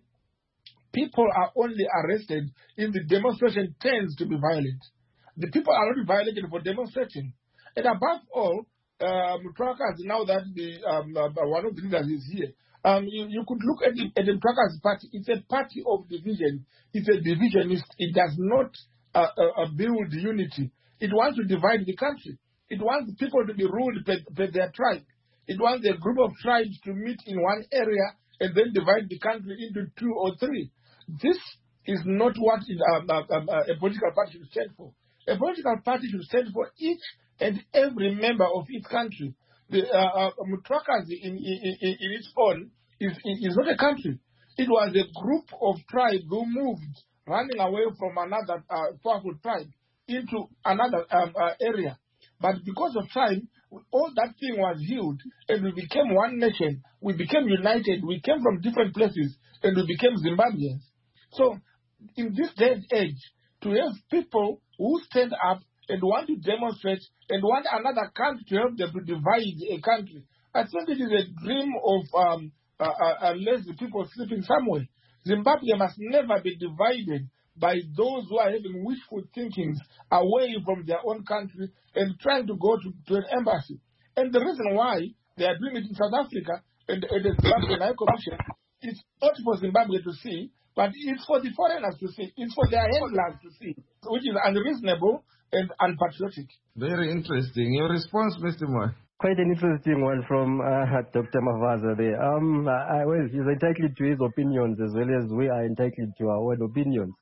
people are only arrested if the demonstration tends to be violent. The people are not violated for demonstrating. And above all, um, Truckers, now that the um, uh, one of the leaders is here, um, you, you could look at the, at the Truckers party. It's a party of division. It's a divisionist. It does not uh, uh, build unity. It wants to divide the country. It wants people to be ruled by, by their tribe. It wants a group of tribes to meet in one area and then divide the country into two or three. This is not what it, um, um, uh, a political party should stand for. A political party should stand for each and every member of its country. The uh, uh, Mutrakazi in, in, in, in its own is, is not a country. It was a group of tribes who moved, running away from another uh, powerful tribe into another um, uh, area. But because of time, all that thing was healed, and we became one nation. We became united. We came from different places, and we became Zimbabweans. So, in this day and age, to have people who stand up and want to demonstrate and want another country to help them to divide a country, I think it is a dream of um, uh, uh, lazy people sleeping somewhere. Zimbabwe must never be divided by those who are having wishful thinkings away from their own country and trying to go to, to an embassy. And the reason why they are doing it in South Africa and, and the Zimbabwean High Commission, it's not for Zimbabwe to see, but it's for the foreigners to see. It's for their handlers to see, which is unreasonable and unpatriotic. Very interesting. Your response, Mister Moore? Quite an interesting one from uh, Doctor Mavaza there. Um, I, well, he's entitled to his opinions as well as we are entitled to our own opinions.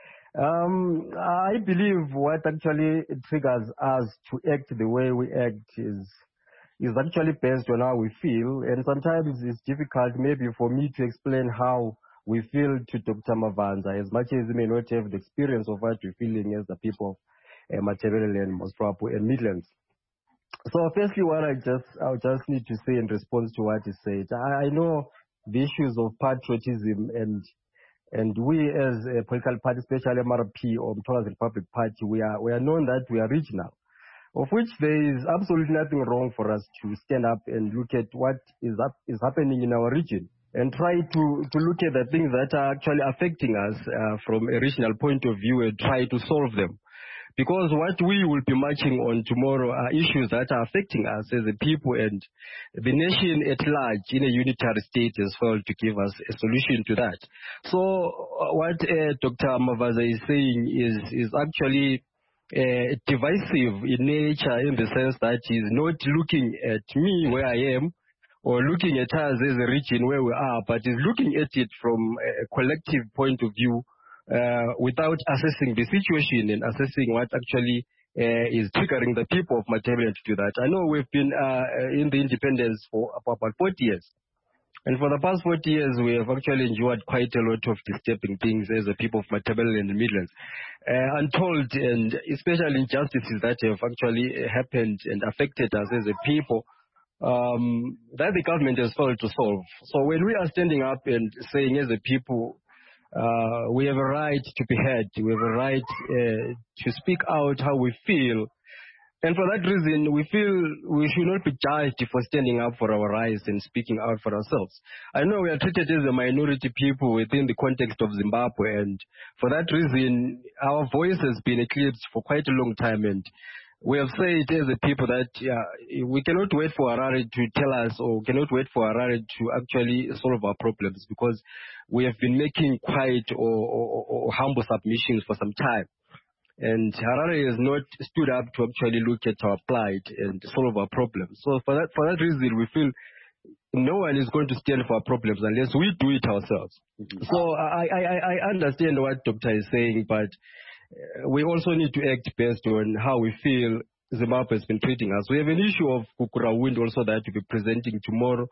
Um, I believe what actually triggers us to act the way we act is is actually based on how we feel, and sometimes it's difficult maybe for me to explain how we feel to Doctor Mavaza, as much as he may not have the experience of what we're feeling as the people of uh, Matabeleland, Moswapo, and Midlands. So firstly, what I just I just need to say in response to what he said, I, I know the issues of patriotism and And we as a political party, especially M R P or Mthokazi Republic Party, we are, we are known that we are regional, of which there is absolutely nothing wrong for us to stand up and look at what is, up, is happening in our region and try to, to look at the things that are actually affecting us uh, from a regional point of view and try to solve them. Because what we will be marching on tomorrow are issues that are affecting us as a people, and the nation at large in a unitary state has failed to give us a solution to that. So uh, what uh, Doctor Mavaza is saying is, is actually uh, divisive in nature, in the sense that he's not looking at me where I am or looking at us as a region where we are, but is looking at it from a collective point of view, Uh, without assessing the situation and assessing what actually uh, is triggering the people of Matabeleland to do that. I know we've been uh, in the independence for about forty years. And for the past forty years, we have actually endured quite a lot of disturbing things as the people of Matabeleland and Midlands. Uh, untold and especially injustices that have actually happened and affected us as a people, um, that the government has failed to solve. So when we are standing up and saying as a people, Uh, we have a right to be heard. We have a right uh, to speak out how we feel. And for that reason, we feel we should not be judged for standing up for our rights and speaking out for ourselves. I know we are treated as a minority people within the context of Zimbabwe, and for that reason, our voice has been eclipsed for quite a long time. And we have said as a people that uh, we cannot wait for Harare to tell us, or cannot wait for Harare to actually solve our problems, because we have been making quite or, or, or humble submissions for some time. And Harare has not stood up to actually look at our plight and solve our problems. So for that, for that reason, we feel no one is going to stand for our problems unless we do it ourselves. Mm-hmm. So I, I, I understand what Doctor is saying, but we also need to act based on how we feel Zimbabwe has been treating us. We have an issue of Kukura Wind also that we'll be presenting tomorrow,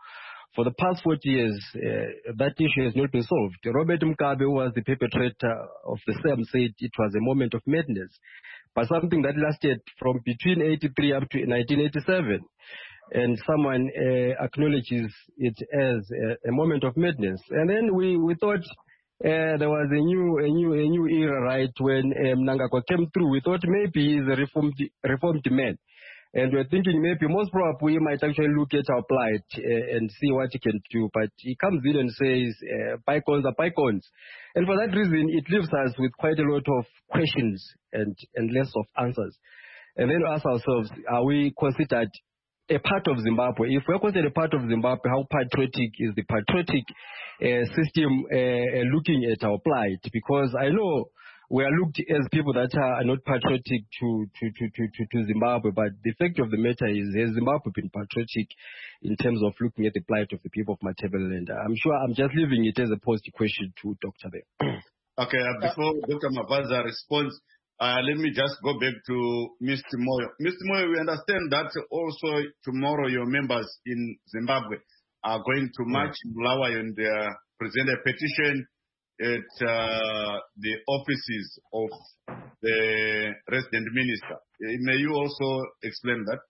For the past forty years, uh, that issue has not been solved. Robert Mugabe, who was the perpetrator of the same, said it was a moment of madness, but something that lasted from between eighty-three up to nineteen eighty-seven. And someone uh, acknowledges it as a, a moment of madness. And then we, we thought uh, there was a new a new a new era, right? When um, Mnangagwa came through, we thought maybe he's a reformed reformed man, and we're thinking maybe most probably we might actually look at our plight uh, and see what he can do. But he comes in and says uh, bygones are bygones, and for that reason, it leaves us with quite a lot of questions and and less of answers. And then ask ourselves: are we considered a part of Zimbabwe? If we're considered a part of Zimbabwe, how patriotic is the patriotic uh, system uh, looking at our plight? Because I know we are looked as people that are not patriotic to, to, to, to, to, to Zimbabwe, but the fact of the matter is, has Zimbabwe been patriotic in terms of looking at the plight of the people of Matabeleland? I'm sure I'm just leaving it as a posed question to Doctor there. Okay, uh, before Doctor Mavaza responds, Uh, let me just go back to Mister Moyo. Mister Moyo, we understand that also tomorrow your members in Zimbabwe are going to march in Bulawayo and uh, present a petition at uh, the offices of the resident minister. Uh, may you also explain that?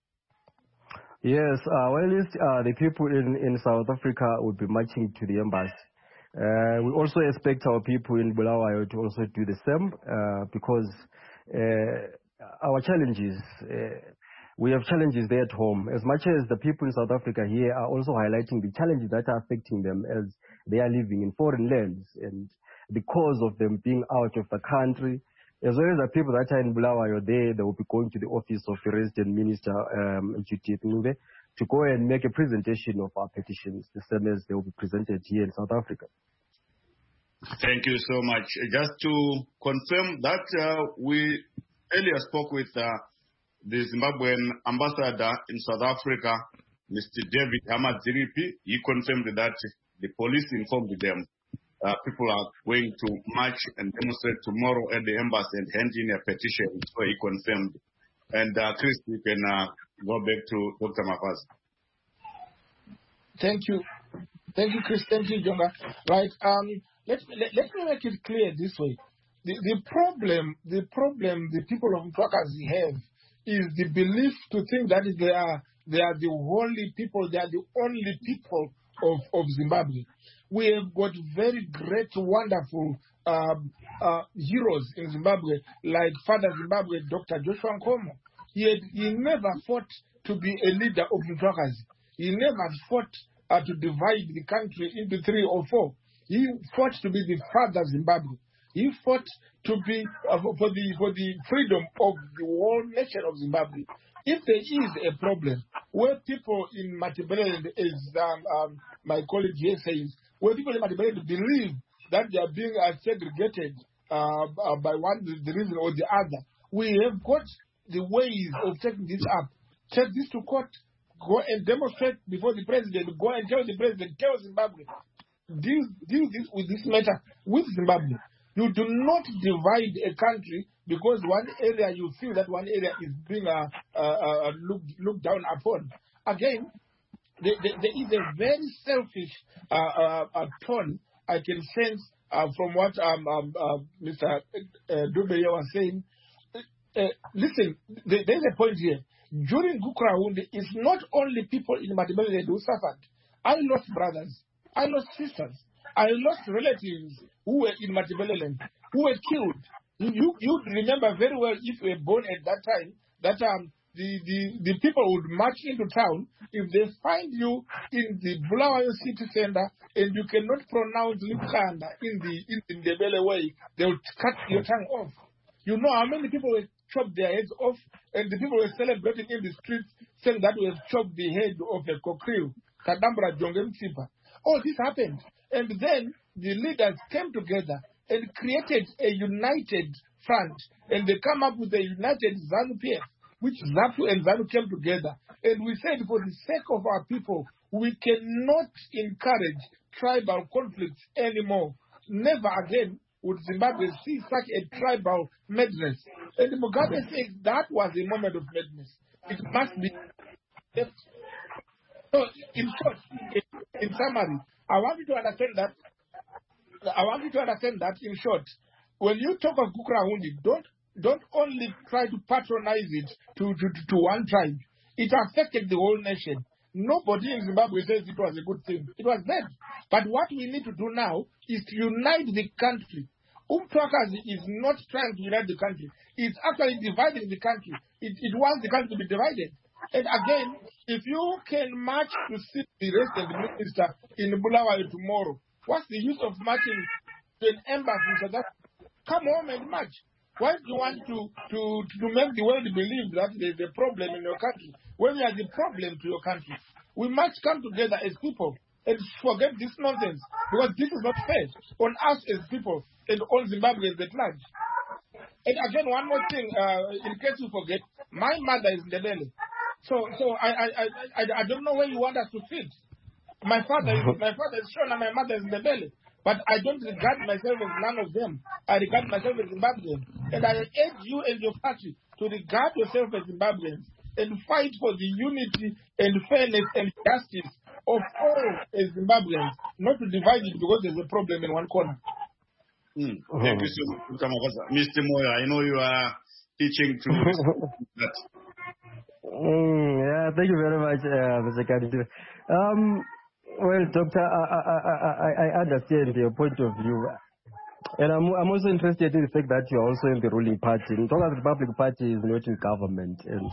Yes, uh, well, at least uh, the people in, in South Africa would be marching to the embassy. Uh, we also expect our people in Bulawayo to also do the same uh, because uh, our challenges, uh, we have challenges there at home. As much as the people in South Africa here are also highlighting the challenges that are affecting them as they are living in foreign lands and the cause of them being out of the country, as well as the people that are in Bulawayo there, they will be going to the office of the resident minister, um, Judith Ngube, to go and make a presentation of our petitions, the same as they will be presented here in South Africa. Thank you so much. Just to confirm that uh, we earlier spoke with uh, the Zimbabwean ambassador in South Africa, Mister David Hamadziripi. He confirmed that the police informed them uh, people are going to march and demonstrate tomorrow at the embassy and hand in a petition. So he confirmed. And uh, Chris, you can uh, go back to Doctor Mavaza. Thank you. Thank you, Chris. Thank you, Jonga. Right. Um, let, let, let me make it clear this way. The, the problem, the problem the people of Mtwakazi have is the belief to think that they are, they are the holy people, they are the only people of, of Zimbabwe. We have got very great, wonderful um, uh, heroes in Zimbabwe, like Father Zimbabwe, Doctor Joshua Nkomo. He, had, he never fought to be a leader of Mtwakazi. He never fought uh, to divide the country into three or four. He fought to be the father Zimbabwe. He fought to be uh, for the for the freedom of the whole nation of Zimbabwe. If there is a problem where people in Matabeleland, as um, um, my colleague here says, where people in Matabeleland believe that they are being uh, segregated uh, uh, by one the reason or the other, we have got the ways of taking this up. Take this to court, go and demonstrate before the president, go and tell the president, tell Zimbabwe, deal, deal this, with this matter with Zimbabwe. You do not divide a country because one area you feel that one area is being uh, uh, uh, looked, looked down upon. Again, there, there, there is a very selfish uh, uh, uh, tone I can sense uh, from what um, um, uh, Mister Uh, Dubeye was saying. Uh, listen, there, there's a point here. During Gukrahunde, it's not only people in Matabeleland who suffered. I lost brothers. I lost sisters. I lost relatives who were in Matabeleland, who were killed. You you remember very well, if you were born at that time, that um the, the, the people would march into town. If they find you in the Bulawayo city center and you cannot pronounce Lipkanda in the in, in the Ndebele way, they would cut your tongue off. You know how many people were chopped their heads off, and the people were celebrating in the streets saying that we have chopped the head of a Kokriu, Kadambra Jongem Sipa. All this happened. And then the leaders came together and created a united front, and they come up with a united ZANU-P F, which ZAPU and ZANU came together. And we said, for the sake of our people, we cannot encourage tribal conflicts anymore. Never again would Zimbabwe see such a tribal madness. And Mugabe says that was a moment of madness. It must be. So, in short, in, in summary, I want you to understand that. I want you to understand that. In short, when you talk of Gukurahundi, don't don't only try to patronize it to, to, to one tribe. It affected the whole nation. Nobody in Zimbabwe says it was a good thing. It was bad. But what we need to do now is to unite the country. Umtwakazi is not trying to unite the country. It's actually dividing the country. It, it wants the country to be divided. And again, if you can march to see the rest of the minister in Bulawayo tomorrow, what's the use of marching to an embassy in South Africa? Come home and march. Why do you want to, to, to make the world believe that there's a problem in your country when you are the problem to your country? We must come together as people and forget this nonsense, because this is not fair on us as people and on Zimbabweans at large. And again, one more thing, uh, in case you forget, my mother is Ndebele. So, so I, I, I, I, I don't know where you want us to fit. My father is my father is Shona, my mother is Ndebele. But I don't regard myself as none of them. I regard myself as Zimbabwean. And I urge you and your party to regard yourself as Zimbabweans and fight for the unity and fairness and justice of all as Zimbabweans, not to divide it because there's a problem in one corner. Mm. Thank you so much, Doctor Mavaza. Mister Moyo, I know you are teaching to that. Mm, yeah, thank you very much, uh, Mister Kaditi. Um, well, Doctor, I, I, I, I understand your point of view. And I'm, I'm also interested in the fact that you're also in the ruling party. The Tonga Republic Party is not in government, and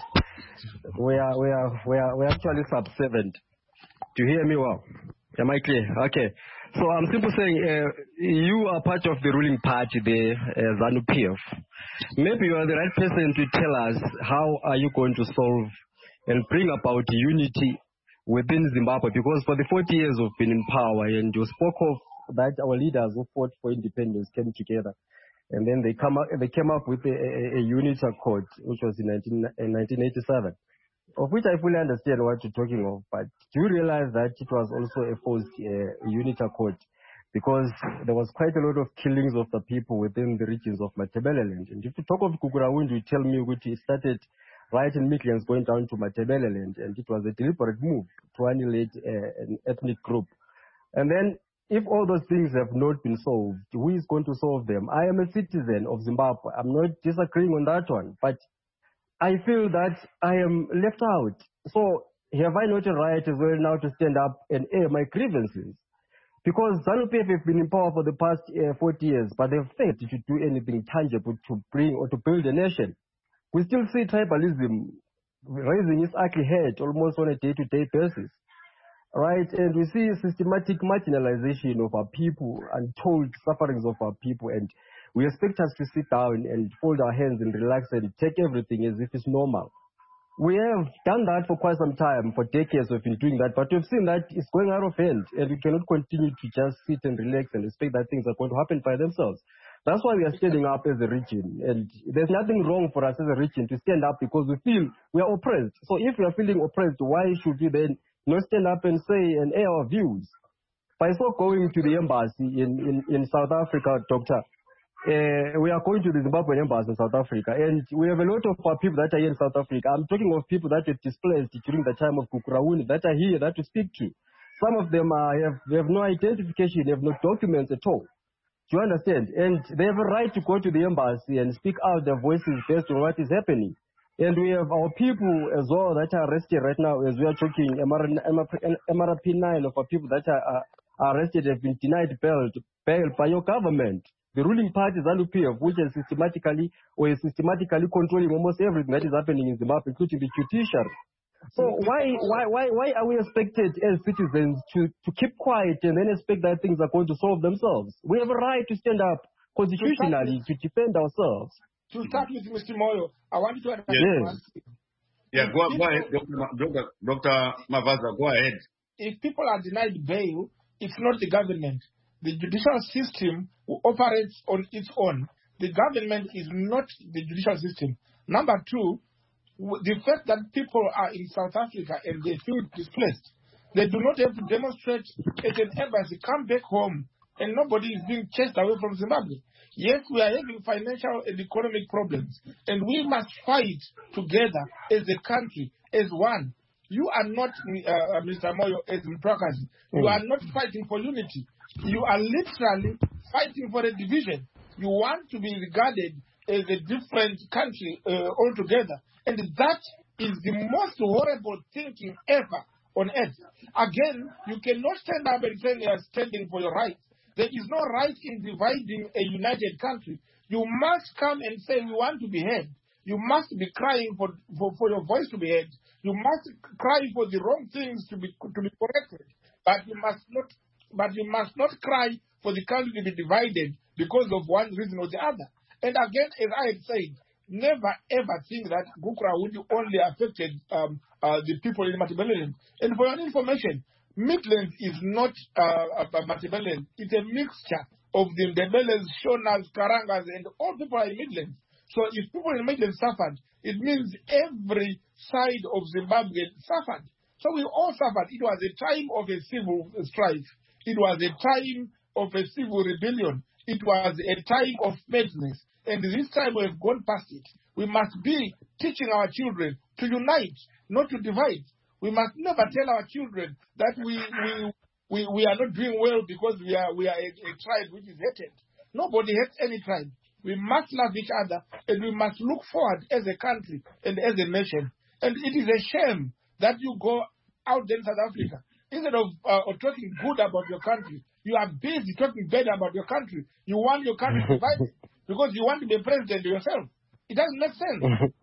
we are, we are, we are, we are actually subservient. Do you hear me well? Am I clear? Okay. So I'm simply saying, uh, you are part of the ruling party, the uh, ZANU-P F. Maybe you are the right person to tell us how are you going to solve and bring about unity within Zimbabwe, because for the forty years we've been in power, and you spoke of that our leaders who fought for independence came together, and then they come up, they came up with a, a, a unity accord, which was in, nineteen, in nineteen eighty-seven, of which I fully understand what you're talking of. But do you realize that it was also a forced uh, unity accord, because there was quite a lot of killings of the people within the regions of Matabeleland? And if you talk of Gukurahundi, you tell me which started right in Midlands going down to Matabeleland, and it was a deliberate move to annihilate uh, an ethnic group. And then, if all those things have not been solved, who is going to solve them? I am a citizen of Zimbabwe. I'm not disagreeing on that one, but I feel that I am left out. So have I not a right as well now to stand up and air my grievances? Because ZANU-P F have been in power for the past uh, forty years, but they've failed to do anything tangible to bring or to build a nation. We still see tribalism raising its ugly head almost on a day-to-day basis, right? And we see systematic marginalization of our people, untold sufferings of our people, and we expect us to sit down and fold our hands and relax and take everything as if it's normal. We have done that for quite some time. For decades we've been doing that, but we've seen that it's going out of hand, and we cannot continue to just sit and relax and expect that things are going to happen by themselves. That's why we are standing up as a region, and there's nothing wrong for us as a region to stand up because we feel we are oppressed. So if we are feeling oppressed, why should we then not stand up and say and air our views? By so going to the embassy in, in, in South Africa, Doctor, uh, we are going to the Zimbabwean embassy in South Africa, and we have a lot of our people that are here in South Africa. I'm talking of people that were displaced during the time of Gukurahundi, that are here, that we speak to. Some of them are, have, they have no identification, they have no documents at all. Do you understand? And they have a right to go to the embassy and speak out their voices based on what is happening. And we have our people as well that are arrested right now as we are talking. M R P nine of our people that are, are arrested have been denied bail, bail by your government. The ruling party, ZANU-P F, which is systematically or is systematically controlling almost everything that is happening in Zimbabwe, including the judiciary. So why why why why are we expected as citizens to, to keep quiet and then expect that things are going to solve themselves? We have a right to stand up constitutionally to, to defend ourselves. To start with, Mister Moyo, I want you to understand. Yes. Yeah, go, go ahead, Doctor Doctor Mavaza, go ahead. If people are denied bail, it's not the government. The judicial system operates on its own. The government is not the judicial system. Number two, the fact that people are in South Africa and they feel displaced, they do not have to demonstrate at an embassy, come back home, and nobody is being chased away from Zimbabwe. Yes, we are having financial and economic problems, and we must fight together as a country, as one, You are not, uh, Mister Moyo, as Mtwakazi. You are not fighting for unity. You are literally fighting for a division. You want to be regarded as a different country uh, altogether. And that is the most horrible thinking ever on earth. Again, you cannot stand up and say you are standing for your rights. There is no right in dividing a united country. You must come and say we want to be heard. You must be crying for, for, for your voice to be heard. You must cry for the wrong things to be to be corrected. But you must not but you must not cry for the country to be divided because of one reason or the other. And again, as I had said, never ever think that Gukurahundi only affected um, uh, the people in Matabeleland. And for your information, Midland is not uh, a Matabeleland. It's a mixture of the Ndebelens, Shonas, Karangas, and all people are in Midland. So if people in Midland suffered, it means every side of Zimbabwe suffered. So we all suffered. It was a time of a civil strife. It was a time of a civil rebellion. It was a time of madness. And this time we have gone past it. We must be teaching our children to unite, not to divide. We must never tell our children that we we, we, we are not doing well because we are we are a, a tribe which is hated. Nobody hates any tribe. We must love each other, and we must look forward as a country and as a nation. And it is a shame that you go out there in South Africa. Instead of uh, talking good about your country, you are busy talking bad about your country. You want your country to fight because you want to be president yourself. It doesn't make sense.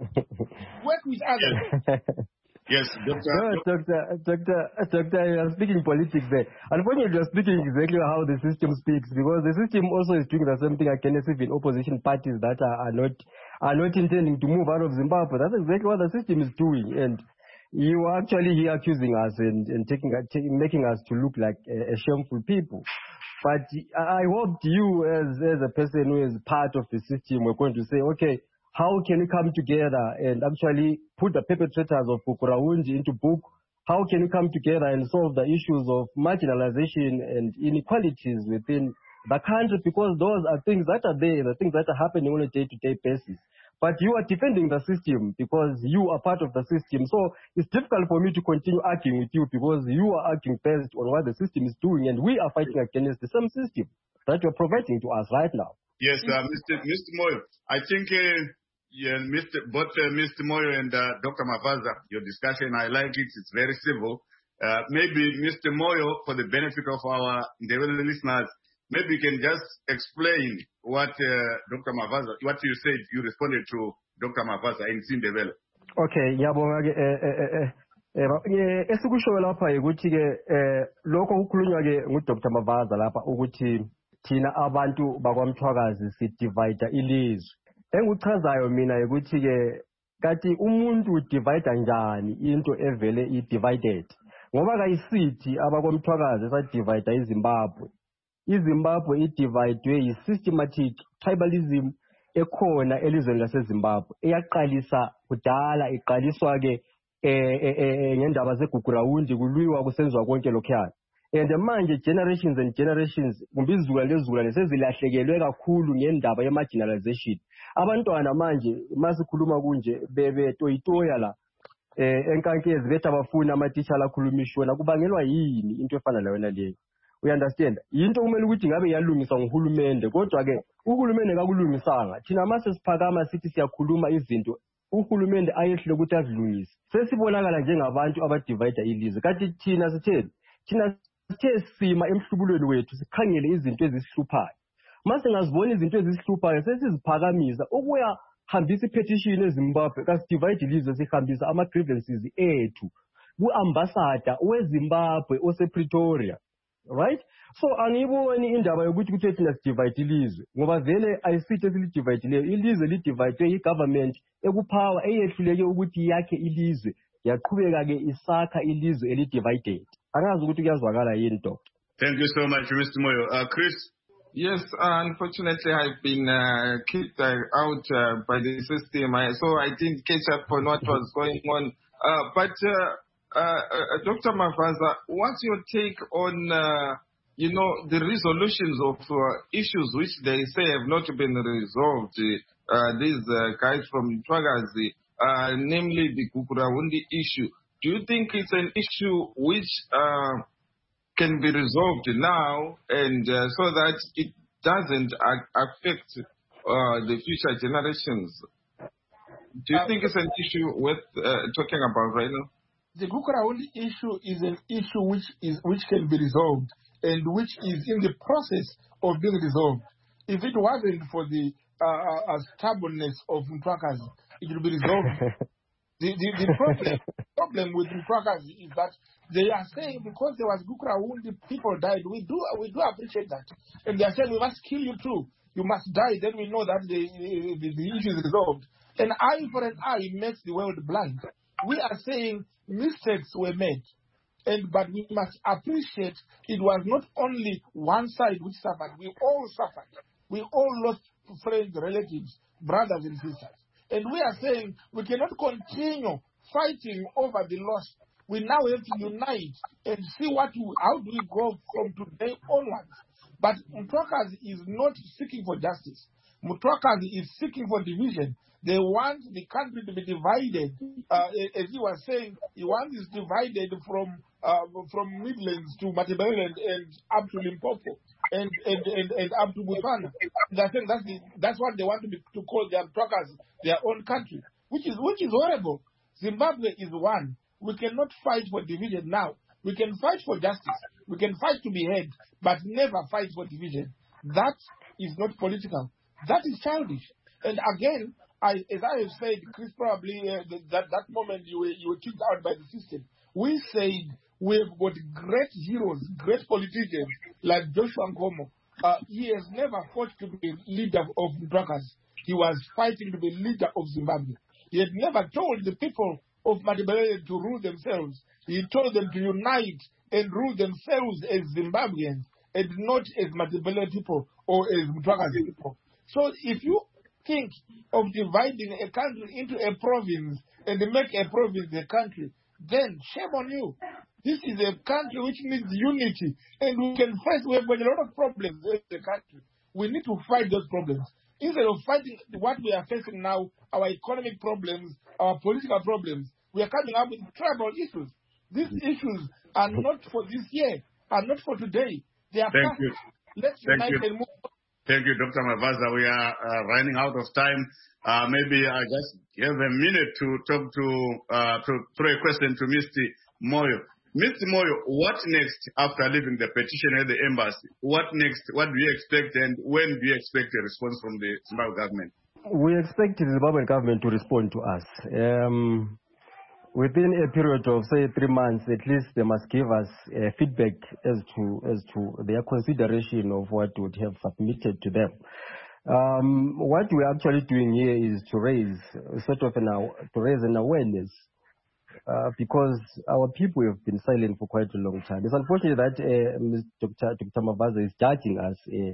Work with others. Yes, Doctor No, Doctor, Doctor, Doctor, you are speaking politics there. Unfortunately, you are speaking exactly how the system speaks, because the system also is doing the same thing against even opposition parties that are, are not are not intending to move out of Zimbabwe. That's exactly what the system is doing, and you are actually here accusing us and, and taking, taking making us to look like a, a shameful people. But I hoped you, as as a person who is part of the system, were going to say, okay, how can we come together and actually put the perpetrators of Gukurahundi into book? How can we come together and solve the issues of marginalization and inequalities within the country? Because those are things that are there, the things that are happening on a day-to-day basis. But you are defending the system because you are part of the system. So it's difficult for me to continue arguing with you because you are arguing based on what the system is doing, and we are fighting against the same system that you're providing to us right now. Yes, uh, Mister Mister Moyo, I think uh, yeah, Mister both uh, Mister Moyo and uh, Doctor Mavaza, your discussion, I like it. It's very civil. Uh, maybe Mister Moyo, for the benefit of our listeners, maybe you can just explain what uh, Doctor Mavaza, what you said, you responded to Doctor Mavaza in Sindebele. Okay, ngiyabonga ke eh eh esikusho lapha ukuthi ke eh lokho ukukhulunywa ke nguDr Mavaza lapha ukuthi thina abantu bakwaMthwakazi si divide ilizwe. Engikuchazayo mina ukuthi ke kathi umuntu divide njani into evele I divided. Ngoba kayisithi abakwamthwakazi sa divide iZimbabwe. iZimbabwe idividwe yi-systematic tribalism ekhona elizweni laseZimbabwe eyaqalisa kudala iqaliswa ke ngendaba zeGukurahundi kulwiwa kusenziwa konke lokhuyana. And manje generations and generations kumbe izukulwane lezukulwane sezilahlekelwe kakhulu ngendaba ye-marginalization. Abantwana manje masikhuluma kunje bebe toyitoya la eh enkankezi bethi abafuna amatitshala akhulumishona kubangelwa yini into efana nayo leyo. We understand into kumele ukuthi ngabe yalungiswa nguhulumende, kodwa ke uhulumende kakulungisanga. Thina mase siphakama sithi siyakhuluma izinto uhulumende ayehlule ukuthi azilungise. Sesibonakala njengabantu abadivide ilizwe. Kanti thina sitheni? Thina sithe sima emhlubulweni wethu sikhangele izinto ezisihluphayo. Mase ngazibona izinto ezisihluphayo sesiziphakamisa ukuya hambisa ipetition eZimbabwe kasidivide ilizwe sihambisa ama grievances ethu ku-ambassador weZimbabwe ose-Pretoria. Right? So angiboni indaba yokuthi kuthi thina sidivide ilizwe ngoba vele ayisithi esilidivide leyo ilizwe lidivide yi-government ekupower eyehluleke ukuthi yakhe ilizwe yaqhubeka ke isakha ilizwe elidivided. Angazi ukuthi kuyazwakala yini doctor. Thank you so much, Mister Moyo. Uh, Chris? Yes, uh, unfortunately I've been uh, kicked uh, out uh, by the system, I, so I didn't catch up on what was going on. Uh, but uh, uh, uh, Doctor Mavaza, what's your take on, uh, you know, the resolutions of uh, issues which they say have not been resolved? Uh, these uh, guys from Mthwakazi, uh, namely the Gukurahundi issue. do you think it's an issue which uh, can be resolved now, and uh, so that it doesn't a- affect uh, the future generations? Do you uh, think it's an issue worth uh, talking about right now? The Gukurahundi issue is an issue which is which can be resolved and which is in the process of being resolved. If it wasn't for the uh, uh, stubbornness of Mtwakazi, it would be resolved. the the, the problem, problem with Mtwakazi is that they are saying because there was Gukurahundi, people died. We do we do appreciate that, and they are saying we must kill you too. You must die. Then we know that the the, the issue is resolved. An eye for an eye makes the world blind. We are saying mistakes were made, and but we must appreciate it was not only one side which suffered. We all suffered. We all lost friends, relatives, brothers and sisters. And we are saying we cannot continue fighting over the loss. We now have to unite and see what we, how do we go from today onwards. But Mtwakazi is not seeking for justice. Mtwakazi is seeking for division. They want the country to be divided. Uh, as he was saying, he wants it divided from uh, from Midlands to Matabeleland and up to Limpopo and and, and, and up to Botswana. They're saying that's the, that's what they want to be to call their Mtwakazi their own country, which is which is horrible. Zimbabwe is one. We cannot fight for division now. We can fight for justice. We can fight to be heard, but never fight for division. That is not political. That is childish. And again, I, as I have said, Chris, probably uh, that that moment you were, you were kicked out by the system. We said we've got great heroes, great politicians like Joshua Nkomo. Uh, he has never fought to be leader of Mtwakazi. He was fighting to be leader of Zimbabwe. He had never told the people of Matabeleland to rule themselves. He told them to unite and rule themselves as Zimbabweans and not as Matabeleland people or as Mtwakazi people. So if you think of dividing a country into a province and make a province a country, then shame on you. This is a country which needs unity, and we can fight. We have got a lot of problems in the country. We need to fight those problems. Instead of fighting what we are facing now, our economic problems, our political problems, we are coming up with tribal issues. These issues are not for this year, are not for today. They are Thank past. you. Let's Thank unite you. and move on. Thank you, Doctor Mavaza. We are uh, running out of time. Uh, maybe I just have a minute to talk to, uh, to throw a question to Mister Moyo. Mister Moyo, what next after leaving the petition at the embassy? What next? What do you expect, and when do you expect a response from the Zimbabwe government? We expect the Zimbabwean government to respond to us. Um, within a period of, say, three months, at least they must give us uh, feedback as to as to their consideration of what would have submitted to them. Um, what we're actually doing here is to raise sort of an to raise an awareness, uh, because our people have been silent for quite a long time. It's unfortunate that uh, Doctor Doctor Mavaza is judging us uh,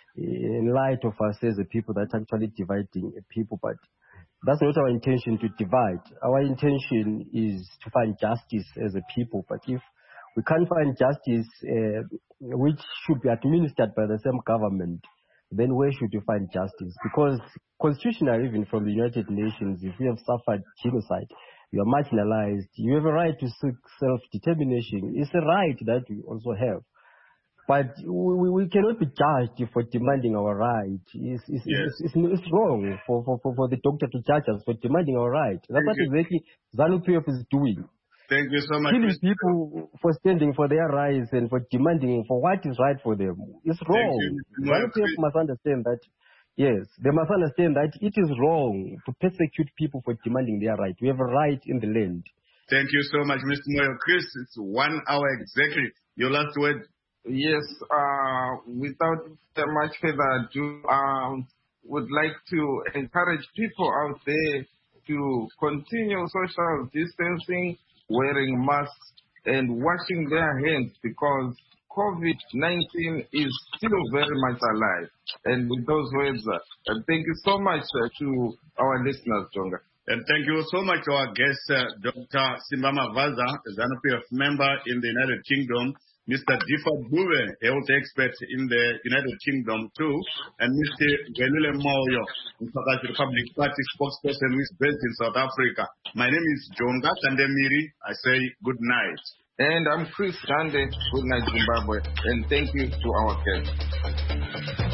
in light of us as a people that actually dividing people, but that's not our intention to divide. Our intention is to find justice as a people. But if we can't find justice, uh, which should be administered by the same government, then where should you find justice? Because constitutionally, even from the United Nations, if you have suffered genocide, you are marginalized, you have a right to seek self-determination. It's a right that we also have. But we, we cannot be judged for demanding our right. It's, it's, Yes. it's, it's, it's wrong for, for, for the doctor to judge us for demanding our right. That's Thank what you. exactly ZANU-P F is doing. Thank you so much. Killing Mister people for standing for their rights and for demanding for what is right for them. It's wrong. you. ZANU-P F must understand that, yes, they must understand that it is wrong to persecute people for demanding their right. We have a right in the land. Thank you so much, Mister Moyo. Chris, it's one hour exactly. Your last word. Yes, uh, without much further ado, um, would like to encourage people out there to continue social distancing, wearing masks, and washing their hands, because COVID nineteen is still very much alive. And with those words, uh, thank you so much uh, to our listeners, Jonga. And thank you so much to our guest, uh, Doctor Simba Mavaza, ZANU-P F member in the United Kingdom. Mister Difa Bube, health expert in the United Kingdom too, and Mister Velule Moyo, South Republic Party spokesperson who is based in South Africa. My name is Jonga Kandemiri. I say good night. And I'm Chris Kande. Good night, Zimbabwe. And thank you to our guests.